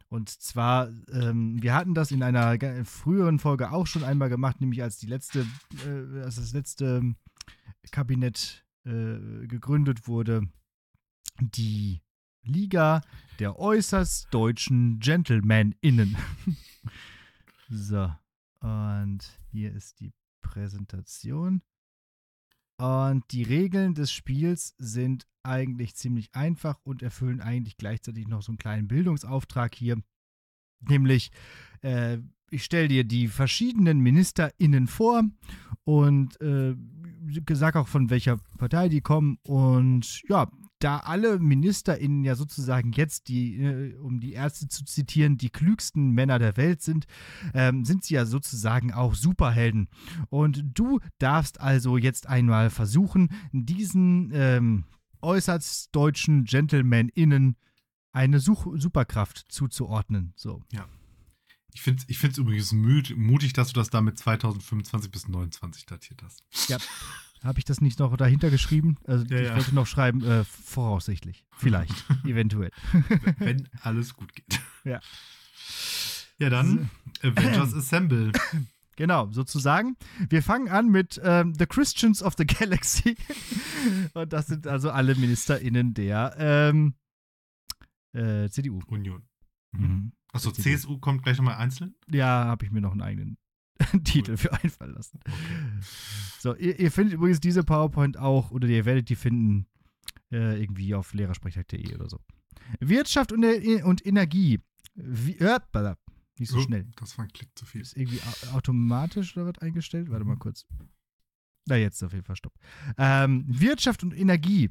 Und zwar, ähm, wir hatten das in einer ge- früheren Folge auch schon einmal gemacht, nämlich als die letzte, äh, als das letzte Kabinett äh, gegründet wurde, die Liga der äußerst deutschen GentlemanInnen. So, und hier ist die Präsentation. Und die Regeln des Spiels sind eigentlich ziemlich einfach und erfüllen eigentlich gleichzeitig noch so einen kleinen Bildungsauftrag hier. Nämlich, äh, ich stelle dir die verschiedenen MinisterInnen vor und äh, sag auch, von welcher Partei die kommen. Und ja, da alle MinisterInnen ja sozusagen jetzt, die, äh, um die Ärzte zu zitieren, die klügsten Männer der Welt sind, ähm, sind sie ja sozusagen auch Superhelden. Und du darfst also jetzt einmal versuchen, diesen ähm, äußerst deutschen GentlemanInnen eine Such Superkraft zuzuordnen. So. Ja. Ich finde es ich find's übrigens müd, mutig, dass du das damit zweitausendfünfundzwanzig bis neunundzwanzig datiert hast. Ja. Habe ich das nicht noch dahinter geschrieben? Also Ja, ich ja. wollte noch schreiben, äh, voraussichtlich. Vielleicht. Eventuell. Wenn alles gut geht. Ja. Ja, dann Avengers Assemble. Genau, sozusagen. Wir fangen an mit ähm, The Christians of the Galaxy. Und das sind also alle MinisterInnen der ähm, äh, C D U. Union. Mhm. Achso, Der C S U kommt gleich nochmal einzeln? Ja, habe ich mir noch einen eigenen Titel Cool. für einfallen lassen. Okay. So, ihr, ihr findet übrigens diese PowerPoint auch, oder ihr werdet die finden, äh, irgendwie auf lehrersprechtag punkt de oder so. Wirtschaft und, und Energie. Wie, äh, nicht so Oh, schnell. das war ein Klick zu viel. Ist irgendwie au- automatisch oder was eingestellt? Warte mal kurz. Na, jetzt auf jeden Fall, stopp. Ähm, Wirtschaft und Energie.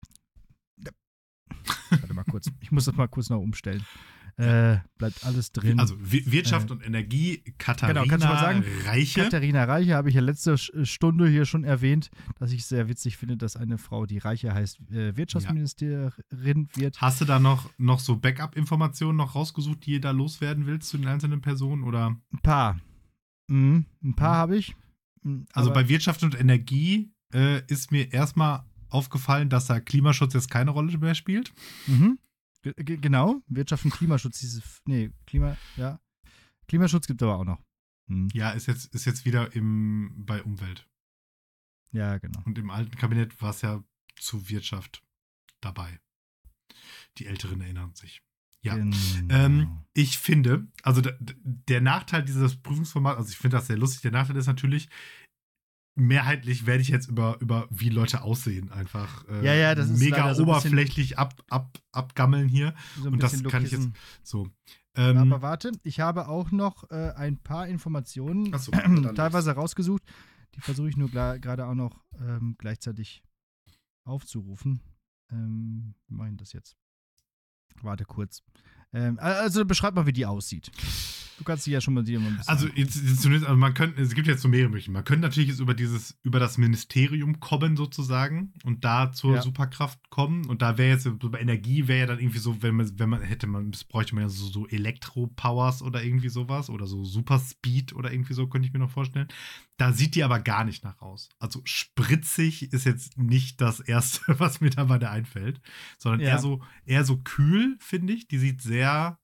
Warte mal kurz. Ich muss das mal kurz noch umstellen. Äh, bleibt alles drin. Also Wir- Wirtschaft Äh, und Energie, Katharina genau, kannst du mal sagen? Reiche. Katharina Reiche habe ich ja letzte Sch- Stunde hier schon erwähnt, dass ich sehr witzig finde, dass eine Frau, die Reiche heißt, äh, Wirtschaftsministerin wird. Hast du da noch, noch so Backup-Informationen noch rausgesucht, die ihr da loswerden willst zu den einzelnen Personen? Oder? Ein paar. Mhm, ein paar Mhm. habe ich. Mhm, Also aber- bei Wirtschaft und Energie äh, ist mir erstmal aufgefallen, dass da Klimaschutz jetzt keine Rolle mehr spielt. Mhm. Ge- ge- Genau, Wirtschaft und Klimaschutz, diese, nee, Klima, ja. Klimaschutz gibt es aber auch noch. Mhm. Ja, ist jetzt, ist jetzt wieder im, bei Umwelt. Ja, genau. Und im alten Kabinett war es ja zu Wirtschaft dabei. Die Älteren erinnern sich. Ja. Genau. Ähm, ich finde, also d- d- der Nachteil dieses Prüfungsformats, also ich finde das sehr lustig, der Nachteil ist natürlich, mehrheitlich werde ich jetzt über, über wie Leute aussehen einfach äh, Ja, ja, das ist mega leider so ein bisschen- oberflächlich ab, ab, abgammeln hier. so ein und das bisschen kann ich jetzt Lookisen. so. Ähm, Aber warte, ich habe auch noch äh, ein paar Informationen Ach so, dann los. teilweise rausgesucht. Die versuche ich nur gra- gerade auch noch ähm, gleichzeitig aufzurufen. Ähm, wie mache ich das jetzt? Warte kurz. Ähm, also beschreib mal, wie die aussieht. Du kannst sie ja schon mal dir mal ein bisschen. Also jetzt, jetzt zunächst, also man könnte, es gibt jetzt so mehrere Möglichkeiten. Man könnte natürlich jetzt über dieses, über das Ministerium kommen sozusagen und da zur Ja. Superkraft kommen. Und da wäre jetzt, so bei Energie wäre ja dann irgendwie so, wenn man, wenn man hätte, man, das bräuchte man ja so, so Elektro-Powers oder irgendwie sowas oder so Super Speed oder irgendwie so, könnte ich mir noch vorstellen. Da sieht die aber gar nicht nach aus. Also spritzig ist jetzt nicht das Erste, was mir dabei da einfällt, sondern Ja. eher so, eher so kühl, finde ich. Die sieht sehr,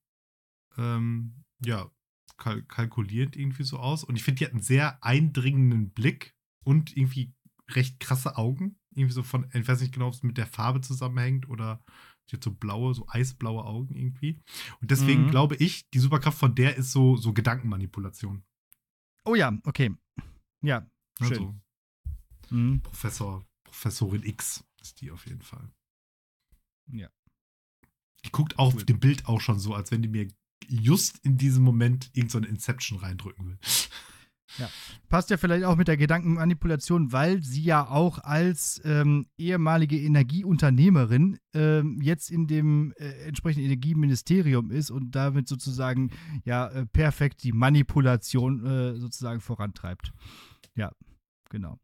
ähm, ja, kal kalkulierend irgendwie so aus. Und ich finde, die hat einen sehr eindringenden Blick und irgendwie recht krasse Augen. Irgendwie so von, ich weiß nicht genau, ob es mit der Farbe zusammenhängt oder sie hat so blaue, so eisblaue Augen irgendwie. Und deswegen Mhm. glaube ich, die Superkraft von der ist so, so Gedankenmanipulation. Oh ja, okay. Ja, schön. Also Mhm. Professor, Professorin X ist die auf jeden Fall. Ja. Die guckt auf Cool. dem Bild auch schon so, als wenn die mir just in diesem Moment irgendeine so Inception reindrücken will. Passt ja vielleicht auch mit der Gedankenmanipulation, weil sie ja auch als ähm, ehemalige Energieunternehmerin ähm, jetzt in dem äh, entsprechenden Energieministerium ist und damit sozusagen ja äh, perfekt die Manipulation äh, sozusagen vorantreibt. Ja, genau.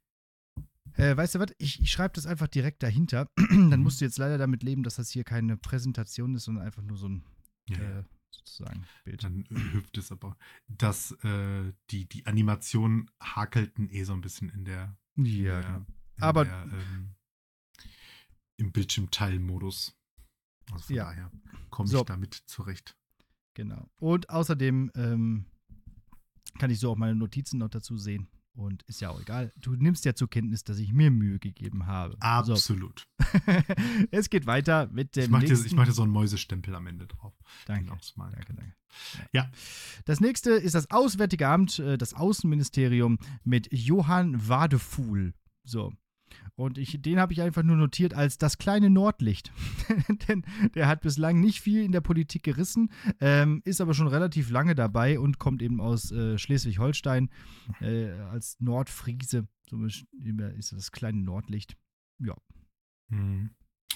Äh, weißt du was? Ich, ich schreibe das einfach direkt dahinter. Dann musst du jetzt leider damit leben, dass das hier keine Präsentation ist, sondern einfach nur so ein Ja, ja. äh, sozusagen Bild. Dann äh, hüpft es aber. Dass äh, die, die Animationen hakelten eh so ein bisschen in der. Ja, in der, genau. in Aber- Der, ähm, im Bildschirmteilmodus. Also von Ja. daher komme So. ich damit zurecht. Genau. Und außerdem ähm, kann ich so auch meine Notizen noch dazu sehen. Und ist ja auch egal. Du nimmst ja zur Kenntnis, dass ich mir Mühe gegeben habe. Absolut. So. Es geht weiter mit dem ich mach nächsten. Dir, ich mache dir so einen Mäusestempel am Ende drauf. Danke. Danke, danke. Ja. ja. Das nächste ist das Auswärtige Amt, das Außenministerium mit Johann Wadefuhl. So. Und ich, den habe ich einfach nur notiert als das kleine Nordlicht. Denn der hat bislang nicht viel in der Politik gerissen, ähm, ist aber schon relativ lange dabei und kommt eben aus äh, Schleswig-Holstein äh, als Nordfriese. So ist das kleine Nordlicht. Ja. Hm.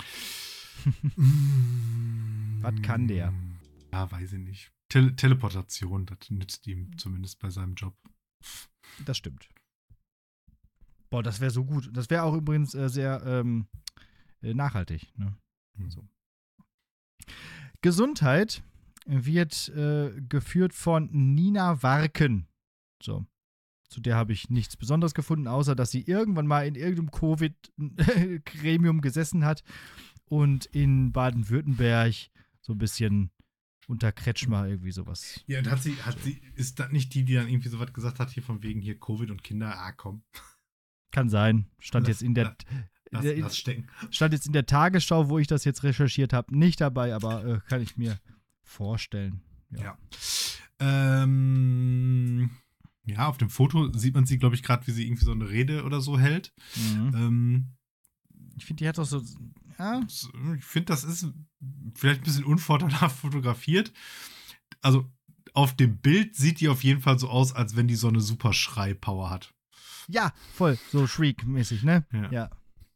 Was kann der? Ja, weiß ich nicht. Tele- Teleportation, das nützt ihm zumindest bei seinem Job. Das stimmt. Boah, das wäre so gut. Das wäre auch übrigens äh, sehr ähm, äh, nachhaltig. Ne? Hm. So. Gesundheit wird äh, geführt von Nina Warken. So. Zu der habe ich nichts Besonderes gefunden, außer dass sie irgendwann mal in irgendeinem Covid-Gremium gesessen hat und in Baden-Württemberg so ein bisschen unter Kretschmer irgendwie sowas. Ja, und hat sie, hat sie, ist das nicht die, die dann irgendwie sowas gesagt hat, hier von wegen hier Covid und Kinder, ah komm. Kann sein. Stand Lass, jetzt in der, lass, der lass stecken. Stand jetzt in der Tagesschau, wo ich das jetzt recherchiert habe, nicht dabei, aber äh, kann ich mir vorstellen. Ja. Ja. Ähm, ja, auf dem Foto sieht man sie, glaube ich, gerade, wie sie irgendwie so eine Rede oder so hält. Mhm. Ähm, ich finde, die hat doch so. Ja. Ich finde, das ist vielleicht ein bisschen unvorteilhaft fotografiert. Also auf dem Bild sieht die auf jeden Fall so aus, als wenn die so eine super Schrei-Power hat. Ja, voll, so Shriek-mäßig, ne? Ja. ja.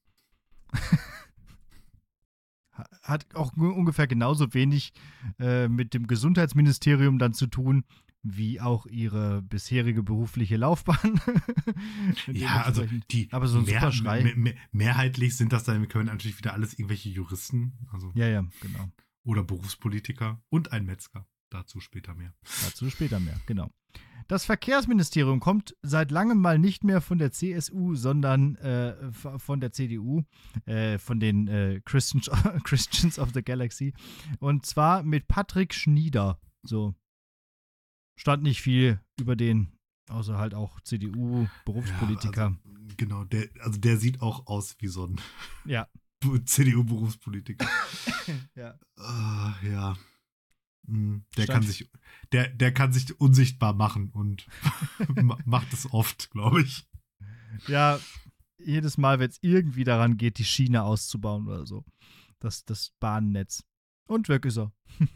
Hat auch ungefähr genauso wenig äh, mit dem Gesundheitsministerium dann zu tun, wie auch ihre bisherige berufliche Laufbahn. Ja, also die aber so ein mehr, super Schrei. Mehr, mehr, mehrheitlich sind das dann, können natürlich wieder alles irgendwelche Juristen, also ja, ja, genau. Oder Berufspolitiker und ein Metzger. Dazu später mehr. Dazu später mehr, genau. Das Verkehrsministerium kommt seit langem mal nicht mehr von der C S U, sondern äh, von der C D U, äh, von den äh, Christians, Christians of the Galaxy. Und zwar mit Patrick Schnieder. So. Stand nicht viel über den, außer halt auch C D U-Berufspolitiker. Ja, also, genau, der, also der sieht auch aus wie so ein ja. C D U-Berufspolitiker. ja. Uh, ja. Der Stand kann sich, der, der kann sich unsichtbar machen und macht es oft, glaube ich. Ja, jedes Mal, wenn es irgendwie daran geht, die Schiene auszubauen oder so. Das, das Bahnnetz. Und weg ist er.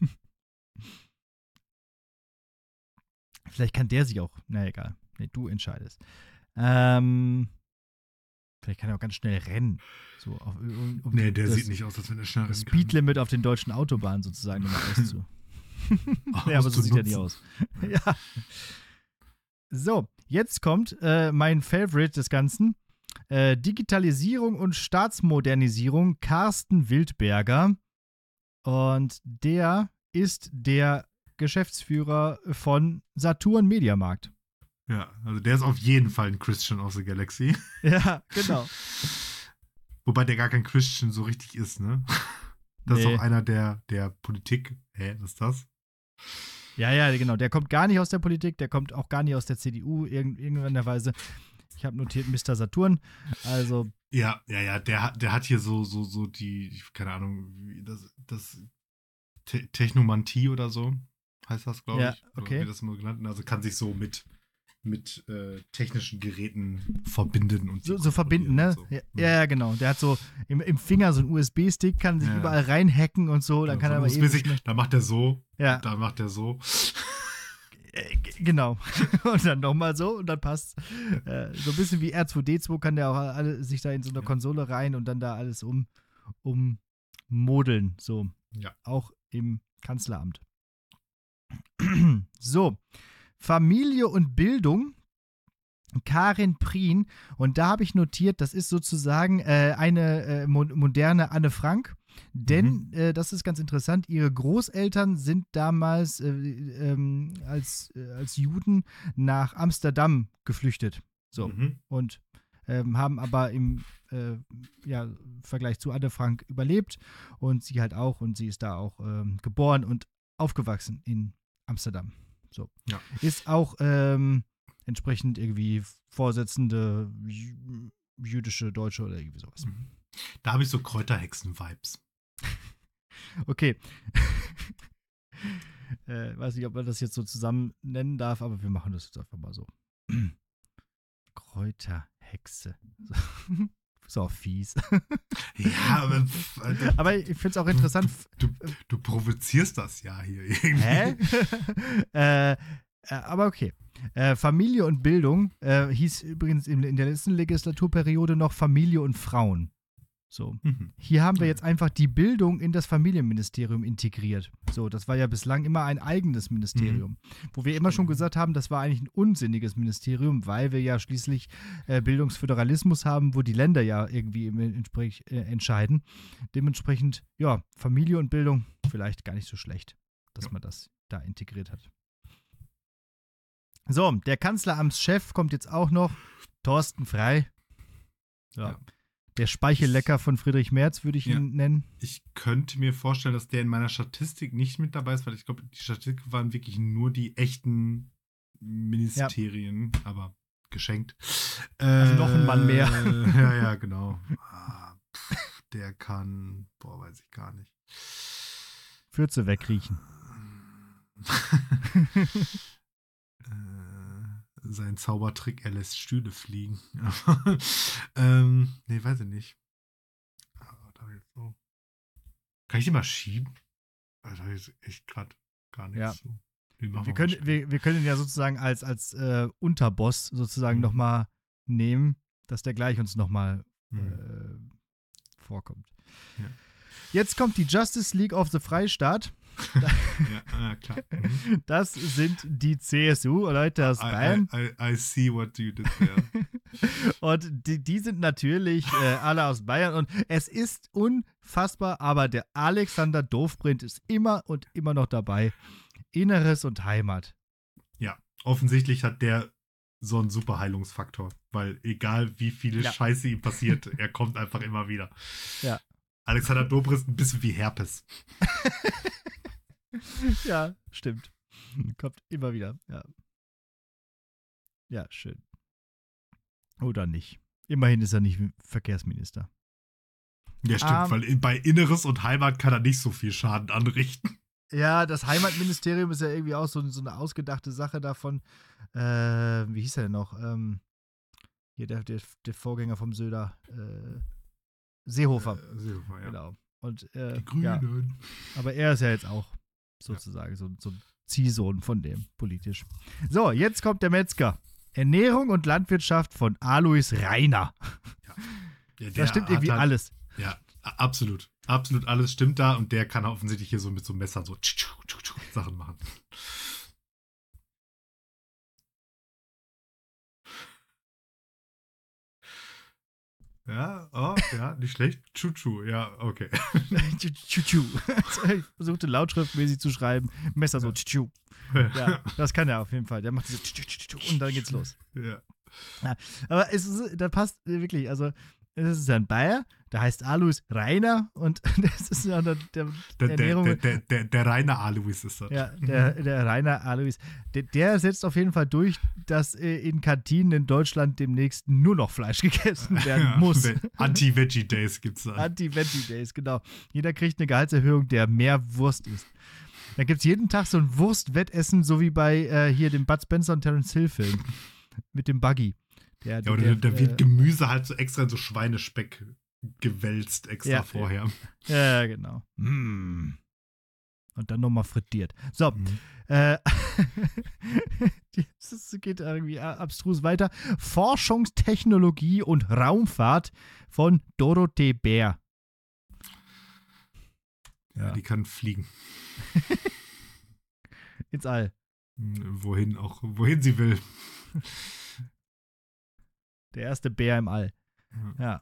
Vielleicht kann der sich auch, na egal. Nee, du entscheidest. Ähm, vielleicht kann er auch ganz schnell rennen. So auf, um, um nee, der das, sieht nicht aus, als wenn er schnell rennen kann. Speedlimit auf den deutschen Autobahnen sozusagen nochmal auszu. nee, aber so sieht er nicht aus. ja. So, jetzt kommt äh, mein Favorite des Ganzen. Äh, Digitalisierung und Staatsmodernisierung, Carsten Wildberger. Und der ist der Geschäftsführer von Saturn Mediamarkt. Ja, also der ist auf jeden Fall ein Christian of the Galaxy. Ja, genau. Wobei der gar kein Christian so richtig ist, ne? Das nee. ist auch einer der, der Politik. Hä, was ist das? Ja, ja, genau. Der kommt gar nicht aus der Politik, der kommt auch gar nicht aus der C D U, irgend, irgendeiner Weise. Ich habe notiert Mister Saturn. Also. Ja, ja, ja, der hat, der hat hier so, so, so die, keine Ahnung, wie das, das Te- Technomantie oder so heißt das, glaube ja, ich. Okay. Oder wie das immer genannt. Also kann sich so mit, mit äh, technischen Geräten verbinden und so, so verbinden, ne? So. Ja, ja, genau. Der hat so im, im Finger so einen U S B-Stick, kann sich ja. überall reinhacken und so. Dann ja, kann so er aber U S B-Stick, da macht er so. Ja. Da macht er so. Genau. Und dann nochmal so und dann passt. Äh, so ein bisschen wie R zwei D zwei kann der auch alle, sich da in so eine Konsole rein und dann da alles um, ummodeln. So. Ja. Auch im Kanzleramt. So. Familie und Bildung. Karin Prien. Und da habe ich notiert, das ist sozusagen äh, eine äh, mo- moderne Anne Frank. Denn, mhm. äh, das ist ganz interessant, ihre Großeltern sind damals äh, ähm, als, äh, als Juden nach Amsterdam geflüchtet. So. Mhm. Und ähm, haben aber im äh, ja, Vergleich zu Anne Frank überlebt. Und sie halt auch. Und sie ist da auch ähm, geboren. Und aufgewachsen in Amsterdam. So. Ja. Ist auch ähm, entsprechend irgendwie Vorsitzende jü- jüdische Deutsche oder irgendwie sowas. Mhm. Da habe ich so Kräuterhexen-Vibes. Okay. äh, weiß nicht, ob man das jetzt so zusammen nennen darf, aber wir machen das jetzt einfach mal so. Kräuterhexe. Ist auch fies. Ja, aber, pff, Alter, Aber ich finde es auch interessant. Du, du, du provozierst das ja hier irgendwie. Hä? äh, äh, aber okay. Äh, Familie und Bildung äh, hieß übrigens in, in der letzten Legislaturperiode noch Familie und Frauen. So. Mhm. Hier haben wir jetzt einfach die Bildung in das Familienministerium integriert. So, das war ja bislang immer ein eigenes Ministerium. Mhm. Wo wir immer schon gesagt haben, das war eigentlich ein unsinniges Ministerium, weil wir ja schließlich äh, Bildungsföderalismus haben, wo die Länder ja irgendwie im, entsprech, äh, entscheiden. Dementsprechend, ja, Familie und Bildung vielleicht gar nicht so schlecht, dass ja. man das da integriert hat. So, der Kanzleramtschef kommt jetzt auch noch. Thorsten Frey. So. Ja. Der Speichellecker von Friedrich Merz, würde ich ja. ihn nennen. Ich könnte mir vorstellen, dass der in meiner Statistik nicht mit dabei ist, weil ich glaube, die Statistik waren wirklich nur die echten Ministerien, ja. aber geschenkt. Also äh, noch ein Mann mehr. Ja, ja, genau. Ah, pff, der kann, boah, weiß ich gar nicht. Fürze wegriechen. Sein Zaubertrick, er lässt Stühle fliegen. ähm, nee, weiß ich nicht. So. Kann ich die mal schieben? Also, da ist echt gerade gar nichts. Ja. So. Wir, wir, können, wir, wir können ihn ja sozusagen als, als äh, Unterboss sozusagen mhm. nochmal nehmen, dass der gleich uns nochmal mhm. äh, vorkommt. Ja. Jetzt kommt die Justice League of the Freistaat. Ja, äh, klar. Mhm. Das sind die C S U-Leute aus Bayern. I, I, I see what you did there. Und die, die sind natürlich äh, alle aus Bayern. Und es ist unfassbar, aber der Alexander Dovbrindt ist immer und immer noch dabei. Inneres und Heimat. Ja, offensichtlich hat der so einen super Heilungsfaktor. Weil egal wie viele ja. Scheiße ihm passiert, er kommt einfach immer wieder. Ja. Alexander Dobrindt ist ein bisschen wie Herpes. Ja, stimmt. Kommt immer wieder, ja. Ja, schön. Oder nicht. Immerhin ist er nicht Verkehrsminister. Ja, stimmt, um, weil bei Inneres und Heimat kann er nicht so viel Schaden anrichten. Ja, das Heimatministerium ist ja irgendwie auch so, so eine ausgedachte Sache davon. Äh, wie hieß er denn noch? Ähm, hier der, der, der Vorgänger vom Söder. Äh, Seehofer. Äh, Seehofer, ja. Genau. Und, äh, Die Grünen. Ja. Aber er ist ja jetzt auch sozusagen ja. so, so ein Ziehsohn von dem, politisch. So, jetzt kommt der Metzger. Ernährung und Landwirtschaft von Alois Rainer. Ja. Ja, da stimmt irgendwie halt, alles. Ja, absolut. Absolut alles stimmt da und der kann offensichtlich hier so mit so einem Messer so Sachen machen. Ja, oh, ja, nicht schlecht. Chuchu, ja, okay. Chuchu. Ich versuchte lautschriftmäßig zu schreiben. Messer so Chuchu. Ja, das kann er auf jeden Fall. Der macht diese und dann geht's los. Ja. Ja, aber es ist, da passt wirklich, also es ist ein Bayer, der heißt Alois Rainer und das ist ja der, der, der, der, der, der, der Rainer Alois ist das. Ja, der, der Rainer Alois. Der, der setzt auf jeden Fall durch, dass in Kantinen in Deutschland demnächst nur noch Fleisch gegessen werden ja, muss. Anti-Veggie-Days gibt's da. Anti-Veggie-Days, genau. Jeder kriegt eine Gehaltserhöhung, der mehr Wurst isst. Da gibt es jeden Tag so ein Wurstwettessen, so wie bei äh, hier dem Bud Spencer und Terence Hill Film. Mit dem Buggy. Der, ja, oder der, da wird äh, Gemüse halt so extra in so Schweinespeck gewälzt, extra ja, vorher. Ja, genau. Mm. Und dann nochmal frittiert. So, mhm. äh, das geht irgendwie abstrus weiter. Forschungstechnologie und Raumfahrt von Dorothee Bär. Ja, ja, die kann fliegen. Ins All. Wohin auch, wohin sie will. Der erste Bär im All. Mhm. Ja.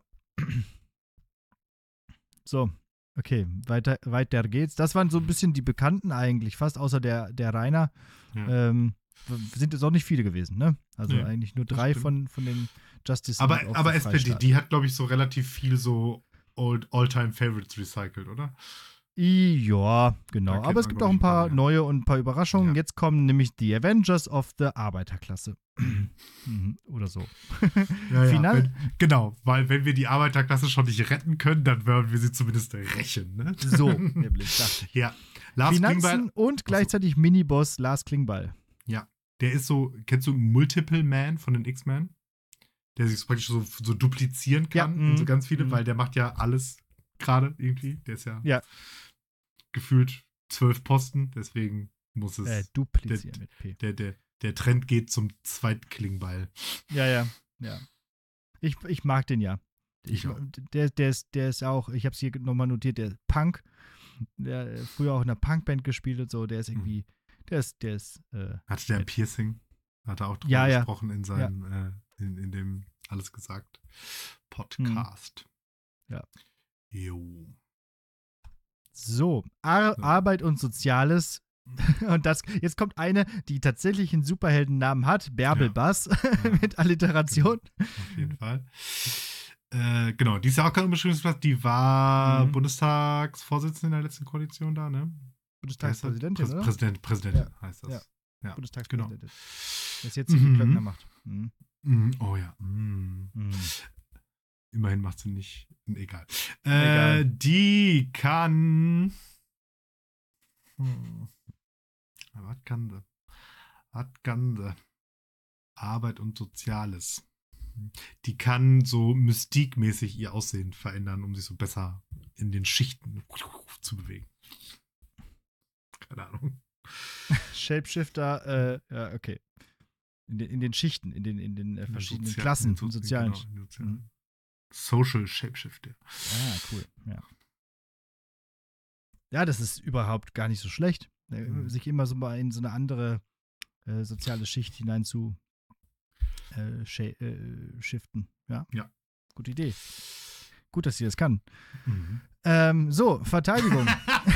So, okay, weiter, weiter geht's. Das waren so ein bisschen die Bekannten eigentlich, fast außer der, der Rainer. Ja. Ähm, sind es auch nicht viele gewesen, ne? Also ja, eigentlich nur drei von, von den Justice. Aber, aber S P D, die hat, glaube ich, so relativ viel so Old, All-Time-Favorites recycelt, oder? Ja, genau. Da kennt Aber es man, gibt glaub auch ich, ein paar ein paar, ja. neue und ein paar Überraschungen. Ja. Jetzt kommen nämlich die Avengers of the Arbeiterklasse. Mhm, Oder so. Ja, ja, Final wenn, genau, weil wenn wir die Arbeiterklasse schon nicht retten können, dann werden wir sie zumindest rächen, ne? so, nämlich, dachte ich. Ja, Lars Finanzen Klingbeil, und gleichzeitig Miniboss Lars Klingbeil. ja, der ist so, kennst du Multiple Man von den X-Men? Der sich so praktisch so, so duplizieren Ja, kann in so mhm, ganz viele, mhm. weil der macht ja alles gerade irgendwie. Der ist ja, Ja. gefühlt zwölf Posten, deswegen muss es. Äh, duplizieren mit P. Der, der, der Trend geht zum Zweitklingbeil. Ja, ja, ja. Ich, ich mag den ja. Ich auch. Der, der, ist, der ist auch, ich habe es hier nochmal notiert, der Punk, der äh, früher auch in einer Punkband gespielt und so, der ist irgendwie, der ist, der ist, äh, Hatte der ein nett. Piercing? Hat er auch drüber Ja, ja. gesprochen in seinem, äh, in, in dem Alles gesagt Podcast. Ja. Jo. So, Ar So. Arbeit und Soziales. Und das, jetzt kommt eine, die tatsächlich einen Superheldennamen hat, Bärbel Ja. Bass, Ja. mit Alliteration. Auf jeden Fall. Äh, genau, die ist ja auch kein Unbeschriebenes, die war Mhm. Bundestagsvorsitzende in der letzten Koalition da, ne? Bundestagspräsidentin, Prä oder? Präsident, Präsidentin Ja. heißt das. Ja. Ja, Bundestagspräsidentin. genau. Das jetzt hier die Mhm. Klöckner macht. Mhm. Mm, oh ja. Mm. Mhm. Immerhin macht sie nicht. Egal. Äh, Egal. Die kann. Hm. Was kann sie? Was kann sie? Arbeit und Soziales. Die kann so mystikmäßig ihr Aussehen verändern, um sich so besser in den Schichten zu bewegen. Keine Ahnung. Shapeshifter, äh, ja, okay. In den, in den Schichten, in den, in den äh, verschiedenen Sozial- Klassen, in in den so- sozialen. genau, in den sozialen- Mhm. Social Shapeshifter. Ah, cool. Ja. Ja, das ist überhaupt gar nicht so schlecht, äh, Mhm. sich immer so mal in so eine andere äh, soziale Schicht hinein zu äh, sha- äh, shiften. Ja. Ja. Gute Idee. Gut, dass sie das kann. Mhm. Ähm, so, Verteidigung.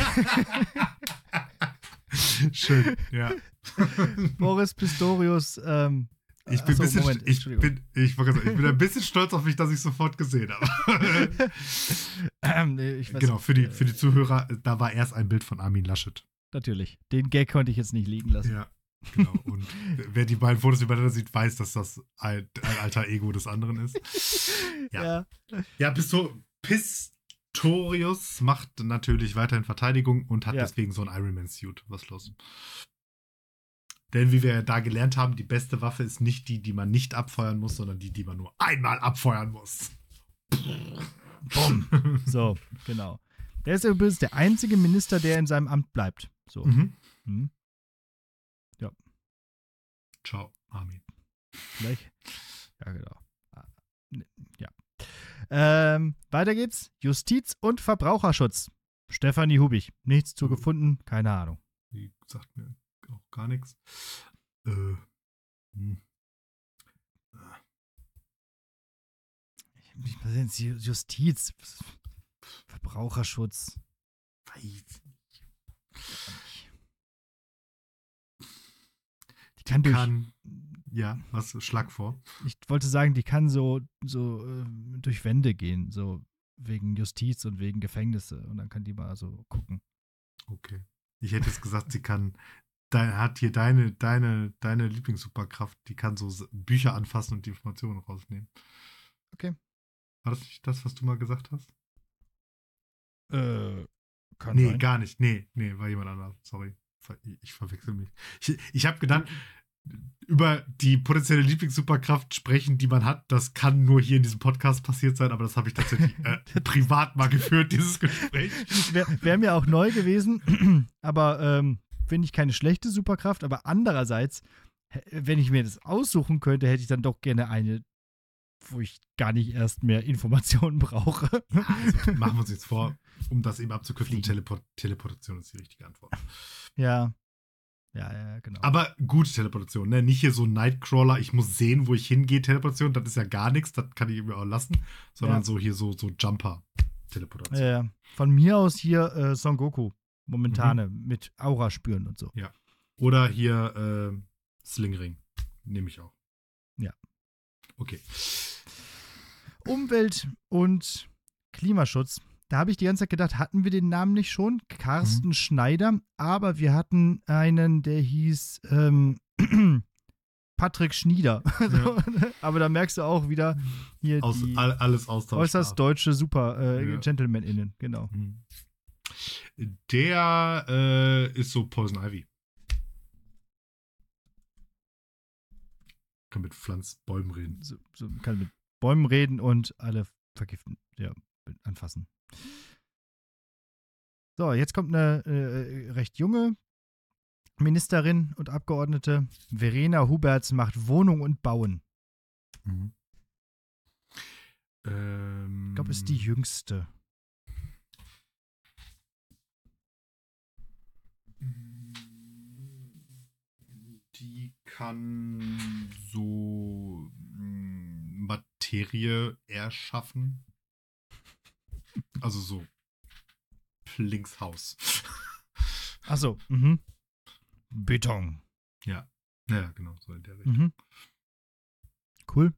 Schön, ja. Boris Pistorius. Ähm, Ich bin, achso, ein bisschen, Moment, ich, Entschuldigung. bin, ich, wollte gerade sagen, ich bin ein bisschen stolz auf mich, dass ich es sofort gesehen habe. Ähm, nee, ich weiß Genau, nicht, für die, äh, für die Zuhörer, da war erst ein Bild von Armin Laschet. Natürlich. Den Gag konnte ich jetzt nicht liegen lassen. Ja, genau. Und wer die beiden Fotos übereinander sieht, weiß, dass das ein, ein alter Ego des anderen ist. Ja. Ja. Ja, Pisto Pistorius macht natürlich weiterhin Verteidigung und hat Ja. deswegen so ein Ironman-Suit. Was ist los? Denn wie wir ja da gelernt haben, die beste Waffe ist nicht die, die man nicht abfeuern muss, sondern die, die man nur einmal abfeuern muss. Bumm. So, genau. Der ist übrigens der einzige Minister, der in seinem Amt bleibt. So. Mhm. Hm. Ciao, Armin. Gleich. Ja, genau. Ah, ne, Ja. Ähm, weiter geht's. Justiz und Verbraucherschutz. Stefanie Hubig. Nichts zu Mhm. gefunden, keine Ahnung. Die sagt mir auch gar nichts. Äh. Hm. Ich weiß jetzt, Ju- Justiz, Verbraucherschutz. Weiß. Die kann durch. Kann. Ja, was? Schlag vor. Ich wollte sagen, die kann so, so äh, durch Wände gehen, so wegen Justiz und wegen Gefängnisse. Und dann kann die mal so gucken. Okay. Ich hätte jetzt gesagt, sie kann. Da hat hier deine, deine, deine Lieblingssuperkraft, die kann so S- Bücher anfassen und die Informationen rausnehmen. Okay. War das nicht das, was du mal gesagt hast? Äh, kann Nee, sein. gar nicht. Nee, nee, war jemand anderes. Sorry. Ver- Ich, ich verwechsel mich. Ich, ich habe gedacht, über die potenzielle Lieblingssuperkraft sprechen, die man hat, das kann nur hier in diesem Podcast passiert sein, aber das habe ich tatsächlich äh, privat mal geführt, dieses Gespräch. Wäre wär mir auch neu gewesen, aber ähm, finde ich keine schlechte Superkraft. Aber andererseits, hä- wenn ich mir das aussuchen könnte, hätte ich dann doch gerne eine, wo ich gar nicht erst mehr Informationen brauche. Ja, also machen wir uns jetzt vor, um das eben abzukürzen, Fliegen. Teleport Teleportation ist die richtige Antwort. Ja. Ja, ja, genau. Aber gute Teleportation, ne? Nicht hier so Nightcrawler, ich muss sehen, wo ich hingehe, Teleportation, das ist ja gar nichts, das kann ich irgendwie auch lassen, sondern Ja. so hier so, so Jumper-Teleportation. Ja, ja. Von mir aus hier äh, Son Goku. Momentane. Mit Aura spüren und so. Oder hier äh, Slingring, nehme ich auch. Ja. Okay. Umwelt und Klimaschutz. da habe ich die ganze Zeit gedacht, hatten wir den Namen nicht schon? Carsten Mhm. Schneider, aber wir hatten einen, der hieß ähm, Patrick Schnieder. So, ne? Aber da merkst du auch wieder hier Aus, die all, alles austauschbar. äußerst deutsche Super äh, Ja. GentlemanInnen, genau. Mhm. Der äh, ist so Poison Ivy. Kann mit Pflanzbäumen reden. So, so kann mit Bäumen reden und alle vergiften, ja, anfassen. So, jetzt kommt eine äh, recht junge Ministerin und Abgeordnete. Verena Huberts macht Wohnung und Bauen. Mhm. Ähm, Ich glaube, ist die jüngste. Die kann so mh, Materie erschaffen. Also so Linkshaus. Achso, mhm. Beton. Ja. Ja, genau, so in der Richtung. Mhm. Cool.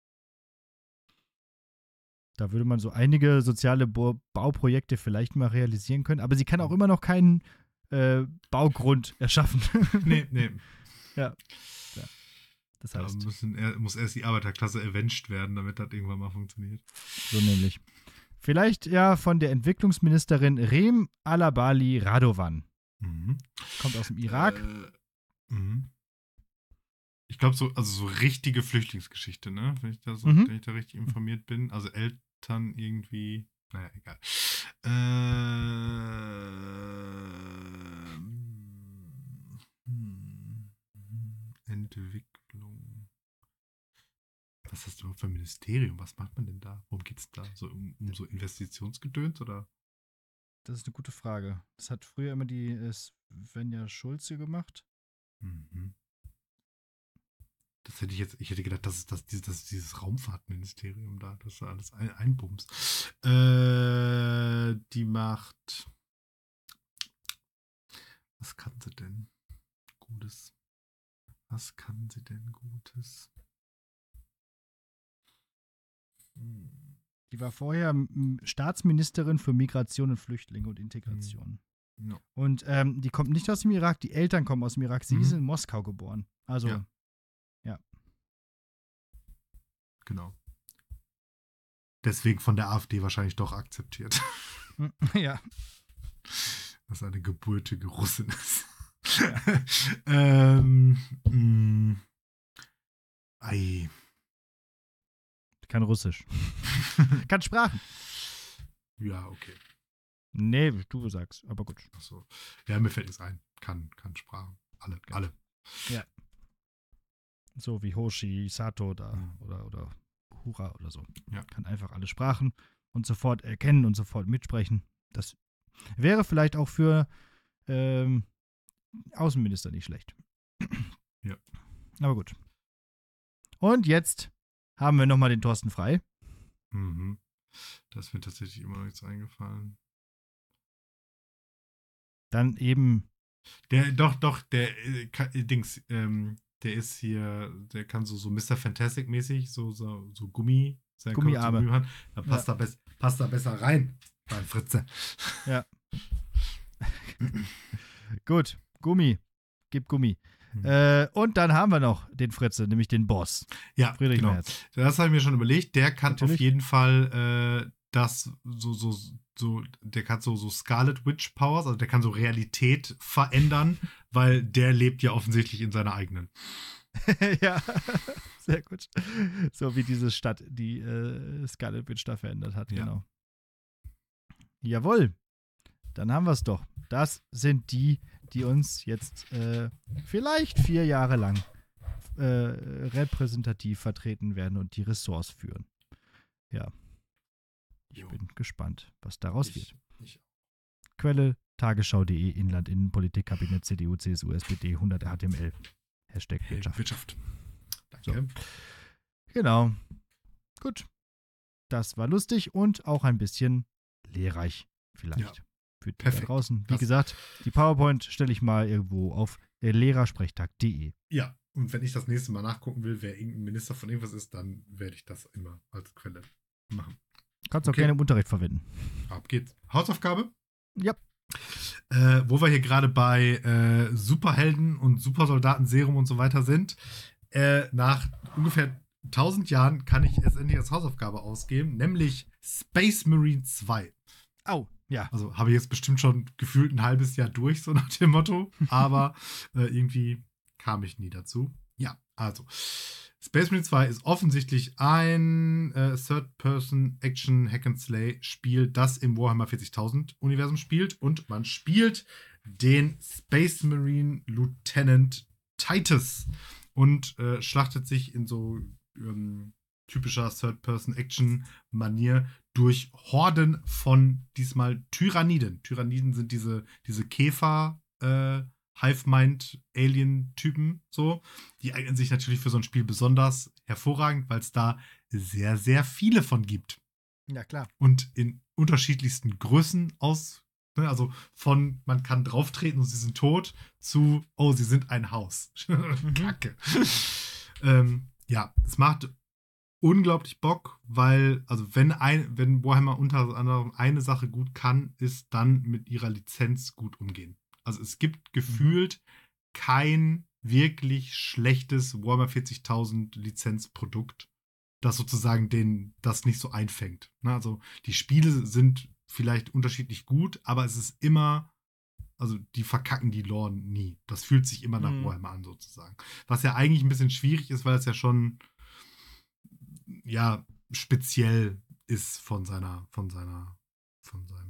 Da würde man so einige soziale Bo- Bauprojekte vielleicht mal realisieren können, aber sie kann auch immer noch keinen äh, Baugrund erschaffen. Nee, nee. Ja. ja. Das Da heißt, müssen, er, muss erst die Arbeiterklasse avenged werden, damit das irgendwann mal funktioniert. so nämlich. Vielleicht ja von der Entwicklungsministerin Rem Alabali Radovan. Mhm. Kommt aus dem Irak. Äh, mhm. Ich glaube, so, also so richtige Flüchtlingsgeschichte, ne? Wenn ich da so, Mhm. wenn ich da richtig informiert bin. Also Eltern irgendwie. Naja, egal. Äh, hm, Entwicklung. Was ist das überhaupt für ein Ministerium? Was macht man denn da? Worum geht's da? So um, um so Investitionsgedöns oder? Das ist eine gute Frage. Das hat früher immer die äh, Svenja Schulze gemacht. Mhm. Das hätte ich jetzt, ich hätte gedacht, das ist, das, dieses, das ist dieses Raumfahrtministerium da. Das ist alles ein, ein Bums. Äh, die macht. Was kann sie denn Gutes? Was kann sie denn Gutes? Hm. Die war vorher m, Staatsministerin für Migration und Flüchtlinge und Integration. Ja. Und ähm, die kommt nicht aus dem Irak, die Eltern kommen aus dem Irak. Sie Mhm. ist in Moskau geboren. Also, Ja. ja. Genau. Deswegen von der AfD wahrscheinlich doch akzeptiert. ja. Dass eine gebürtige Russin ist. Ja. ähm, mh. Ei. Kann Russisch. Kann Sprachen. Ja, okay. Nee, du sagst, aber gut. Achso. Ja, mir fällt nichts ein. Kann, kann Sprachen. Alle, Ja. alle. Ja. So wie Hoshi, Sato da Mhm. oder, oder Hura oder so. Ja. Kann einfach alle Sprachen und sofort erkennen und sofort mitsprechen. Das wäre vielleicht auch für ähm, Außenminister nicht schlecht. Ja. Aber gut. Und jetzt haben wir nochmal den Thorsten Frei. Mhm. Das ist mir tatsächlich immer noch nichts eingefallen. Dann eben, Der, doch, doch, der äh, ka- äh, Dings, ähm, der ist hier, der kann so, so Mister Fantastic-mäßig, so, so, so Gummi, sein Gummiarme. Gummi haben. Da passt, Ja. da bess, passt da besser rein, beim Fritze. Ja. Gut, Gummi. Gib Gummi. Mhm. Äh, und dann haben wir noch den Fritze, nämlich den Boss. Ja, Friedrich genau. Merz. Das habe ich mir schon überlegt. Der kann Natürlich. auf jeden Fall äh, das so, so, so, der kann so, so Scarlet Witch Powers, also der kann so Realität verändern, weil der lebt ja offensichtlich in seiner eigenen. ja, sehr gut. So wie diese Stadt, die äh, Scarlet Witch da verändert hat, Ja. genau. Jawohl. Dann haben wir es doch. Das sind die, die uns jetzt äh, vielleicht vier Jahre lang äh, repräsentativ vertreten werden und die Ressorts führen. Ja. Ich Jo. bin gespannt, was daraus Ich, wird. ich, Quelle tagesschau.de, Inland, Innenpolitik, Kabinett, C D U, C S U, S P D, hundert H T M L. Hashtag Wirtschaft. Wirtschaft. Danke. Genau. Gut. Das war lustig und auch ein bisschen lehrreich vielleicht. Ja. Für die Perfekt. da draußen. Wie Das- gesagt, die PowerPoint stelle ich mal irgendwo auf äh, lehrersprechtag punkt de. Ja, und wenn ich das nächste Mal nachgucken will, wer irgendein Minister von irgendwas ist, dann werde ich das immer als Quelle machen. Kannst du auch Okay. gerne im Unterricht verwenden. Ab geht's. Hausaufgabe? Ja. Äh, wo wir hier gerade bei äh, Superhelden und Supersoldaten, Serum und so weiter sind. Äh, nach ungefähr tausend Jahren kann ich es endlich als Hausaufgabe ausgeben, nämlich Space Marine zwei. Au, ja. Also habe ich jetzt bestimmt schon gefühlt ein halbes Jahr durch, so nach dem Motto. Aber äh, irgendwie kam ich nie dazu. Ja, also. Space Marine zwei ist offensichtlich ein äh, Third-Person-Action-Hack-and-Slay-Spiel, das im Warhammer vierzigtausend-Universum spielt. Und man spielt den Space Marine Lieutenant Titus und äh, schlachtet sich in so ähm, typischer Third-Person-Action-Manier durch Horden von diesmal Tyranniden. Tyranniden sind diese, diese Käfer- äh, Hive-Mind-Alien-Typen, so. Die eignen sich natürlich für so ein Spiel besonders hervorragend, weil es da sehr, sehr viele von gibt. Ja, klar. Und in unterschiedlichsten Größen aus, ne, also von man kann drauftreten und sie sind tot, zu, oh, sie sind ein Haus. Kacke. ähm, ja, es macht unglaublich Bock, weil, also wenn ein, wenn Warhammer unter anderem eine Sache gut kann, ist dann mit ihrer Lizenz gut umgehen. Also es gibt gefühlt mhm. kein wirklich schlechtes Warhammer vierzigtausend Lizenzprodukt, das sozusagen den, das nicht so einfängt. Ne? Also die Spiele sind vielleicht unterschiedlich gut, aber es ist immer, also die verkacken die Lore nie. Das fühlt sich immer nach mhm. Warhammer an sozusagen. Was ja eigentlich ein bisschen schwierig ist, weil es ja schon ja speziell ist von seiner, von seiner, von seinem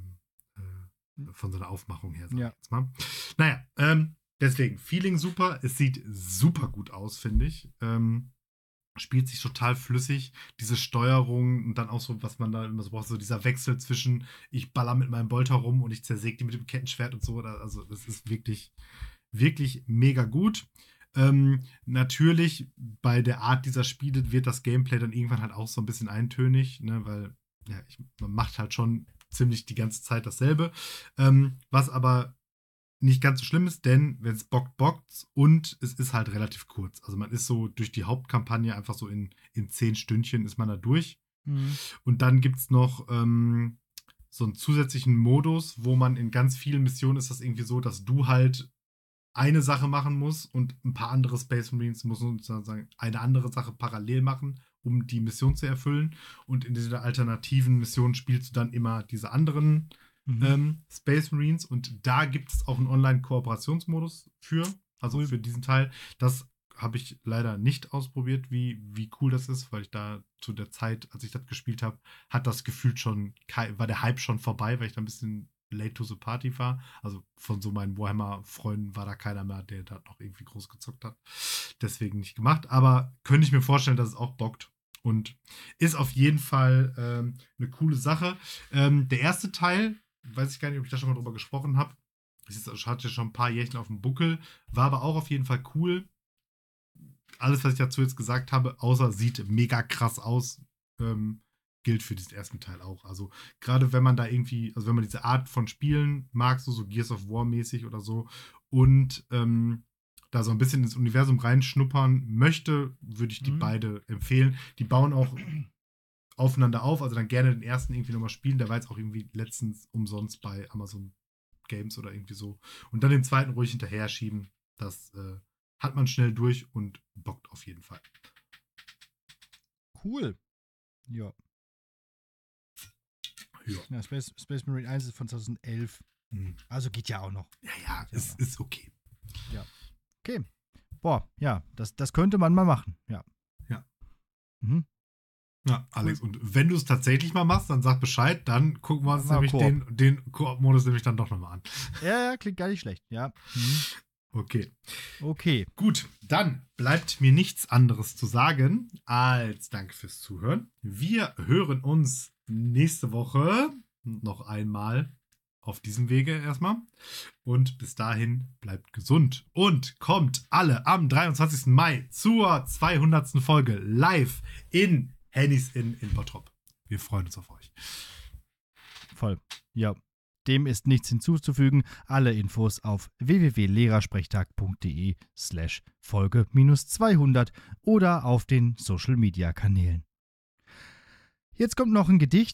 von seiner Aufmachung her, sag ja. ich jetzt mal. Naja, ähm, deswegen, Feeling super. Es sieht super gut aus, finde ich. Ähm, spielt sich total flüssig. Diese Steuerung und dann auch so, was man da immer so braucht, so dieser Wechsel zwischen ich baller mit meinem Bolter rum und ich zersäge die mit dem Kettenschwert und so. Also, das ist wirklich, wirklich mega gut. Ähm, natürlich, bei der Art dieser Spiele wird das Gameplay dann irgendwann halt auch so ein bisschen eintönig, ne, weil ja, ich, man macht halt schon ziemlich die ganze Zeit dasselbe. Ähm, was aber nicht ganz so schlimm ist, denn wenn es bockt, bockt's und es ist halt relativ kurz. Also man ist so durch die Hauptkampagne einfach so in, in zehn Stündchen ist man da durch. Mhm. Und dann gibt es noch ähm, so einen zusätzlichen Modus, wo man in ganz vielen Missionen ist das irgendwie so, dass du halt eine Sache machen musst und ein paar andere Space Marines müssen sozusagen eine andere Sache parallel machen, um die Mission zu erfüllen. Und in dieser alternativen Mission spielst du dann immer diese anderen mhm. ähm, Space Marines. Und da gibt es auch einen Online-Kooperationsmodus für, also cool. für diesen Teil. Das habe ich leider nicht ausprobiert, wie, wie cool das ist, weil ich da zu der Zeit, als ich das gespielt habe, hat das gefühlt schon, war der Hype schon vorbei, weil ich da ein bisschen late to the party war. Also von so meinen Warhammer-Freunden war da keiner mehr, der da noch irgendwie groß gezockt hat. Deswegen nicht gemacht. Aber könnte ich mir vorstellen, dass es auch bockt. Und ist auf jeden Fall ähm, eine coole Sache. Ähm, der erste Teil, weiß ich gar nicht, ob ich da schon mal drüber gesprochen habe. Ich hatte schon ein paar Jährchen auf dem Buckel. War aber auch auf jeden Fall cool. Alles, was ich dazu jetzt gesagt habe, außer sieht mega krass aus, ähm, gilt für diesen ersten Teil auch. Also gerade wenn man da irgendwie, also wenn man diese Art von Spielen mag, so, so Gears of War mäßig oder so, und ähm, da so ein bisschen ins Universum reinschnuppern möchte, würde ich die mhm. beide empfehlen. Die bauen auch aufeinander auf, also dann gerne den ersten irgendwie nochmal spielen. Der war jetzt auch irgendwie letztens umsonst bei Amazon Games oder irgendwie so. Und dann den zweiten ruhig hinterher schieben. Das äh, hat man schnell durch und bockt auf jeden Fall. Cool. Ja. Ja. ja Space, Space Marine eins ist von zweitausendelf. Mhm. Also geht ja auch noch. Ja, ja, ist, ist okay. Ja. Okay. Boah, ja, das, das könnte man mal machen. Ja. Ja. Mhm. Ja, Alex, und wenn du es tatsächlich mal machst, dann sag Bescheid, dann gucken wir uns nämlich Koop. den, den Koop-Modus nämlich dann doch nochmal an. Ja, ja, klingt gar nicht schlecht, ja. Mhm. Okay. Okay. Gut, dann bleibt mir nichts anderes zu sagen als danke fürs Zuhören. Wir hören uns nächste Woche noch einmal auf diesem Wege erstmal. Und bis dahin bleibt gesund und kommt alle am dreiundzwanzigsten Mai zur zweihundertsten Folge live in Hennies in, in Bottrop. Wir freuen uns auf euch. Voll. Ja. Dem ist nichts hinzuzufügen. Alle Infos auf w w w punkt lehrersprechtag punkt de slash Folge minus zweihundert oder auf den Social Media Kanälen. Jetzt kommt noch ein Gedicht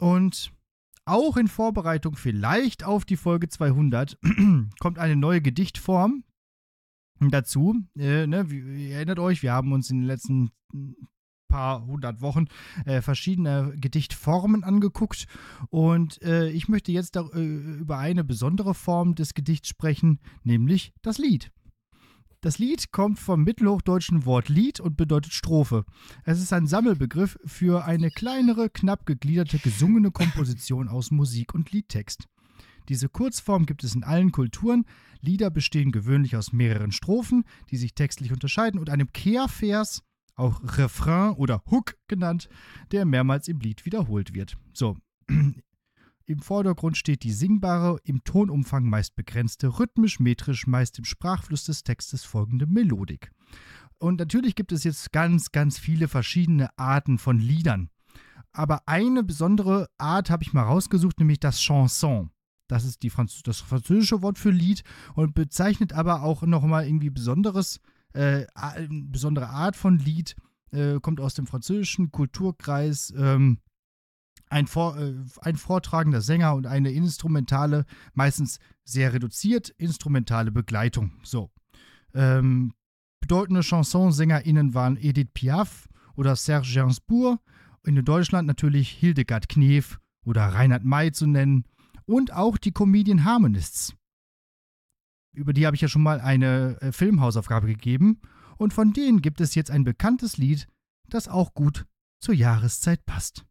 Und auch in Vorbereitung vielleicht auf die Folge zweihundert kommt eine neue Gedichtform dazu. Äh, ne, wie, ihr erinnert euch, wir haben uns in den letzten paar hundert Wochen äh, verschiedene Gedichtformen angeguckt und äh, ich möchte jetzt da, äh, über eine besondere Form des Gedichts sprechen, nämlich das Lied. Das Lied kommt vom mittelhochdeutschen Wort Lied und bedeutet Strophe. Es ist ein Sammelbegriff für eine kleinere, knapp gegliederte, gesungene Komposition aus Musik und Liedtext. Diese Kurzform gibt es in allen Kulturen. Lieder bestehen gewöhnlich aus mehreren Strophen, die sich textlich unterscheiden, und einem Kehrvers, auch Refrain oder Hook genannt, der mehrmals im Lied wiederholt wird. So, im Vordergrund steht die singbare, im Tonumfang meist begrenzte, rhythmisch-metrisch meist im Sprachfluss des Textes folgende Melodik. Und natürlich gibt es jetzt ganz, ganz viele verschiedene Arten von Liedern. Aber eine besondere Art habe ich mal rausgesucht, nämlich das Chanson. Das ist die Franz- das französische Wort für Lied und bezeichnet aber auch nochmal irgendwie besonderes, äh, eine besondere Art von Lied, äh, kommt aus dem französischen Kulturkreis, ähm, Ein, Vor, äh, ein vortragender Sänger und eine instrumentale, meistens sehr reduziert, instrumentale Begleitung. So. Ähm, bedeutende ChansonsängerInnen waren Edith Piaf oder Serge Gainsbourg. In Deutschland natürlich Hildegard Knef oder Reinhard May zu nennen. Und auch die Comedian Harmonists. Über die habe ich ja schon mal eine äh, Filmhausaufgabe gegeben. Und von denen gibt es jetzt ein bekanntes Lied, das auch gut zur Jahreszeit passt.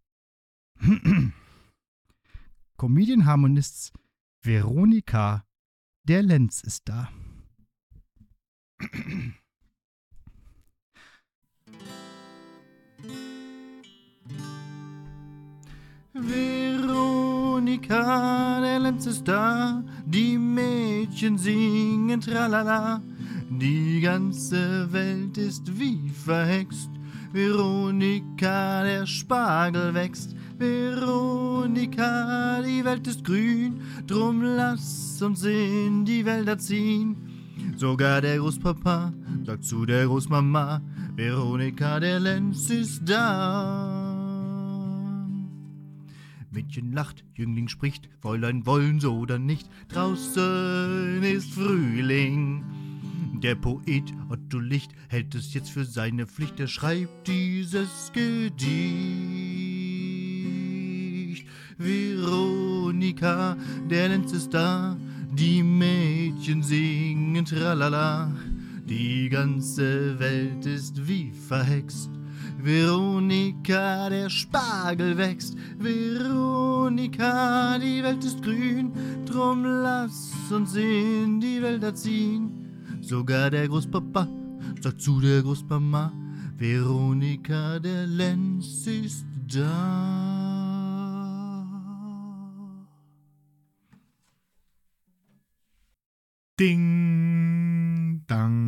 Comedian Harmonists, Veronika, der Lenz ist da. Veronika, der Lenz ist da, die Mädchen singen tralala, die ganze Welt ist wie verhext. Veronika, der Spargel wächst. Veronika, die Welt ist grün, drum lass uns in die Wälder ziehen. Sogar der Großpapa sagt zu der Großmama, Veronika, der Lenz ist da. Mädchen lacht, Jüngling spricht, Fräulein wollen so oder nicht, draußen ist Frühling. Der Poet Otto Licht hält es jetzt für seine Pflicht, er schreibt dieses Gedicht. Veronika, der Lenz ist da, die Mädchen singen tralala, die ganze Welt ist wie verhext. Veronika, der Spargel wächst. Veronika, die Welt ist grün, drum lass uns in die Wälder ziehen. Sogar der Großpapa sagt zu der Großmama, Veronika, der Lenz ist da. Ding, dang.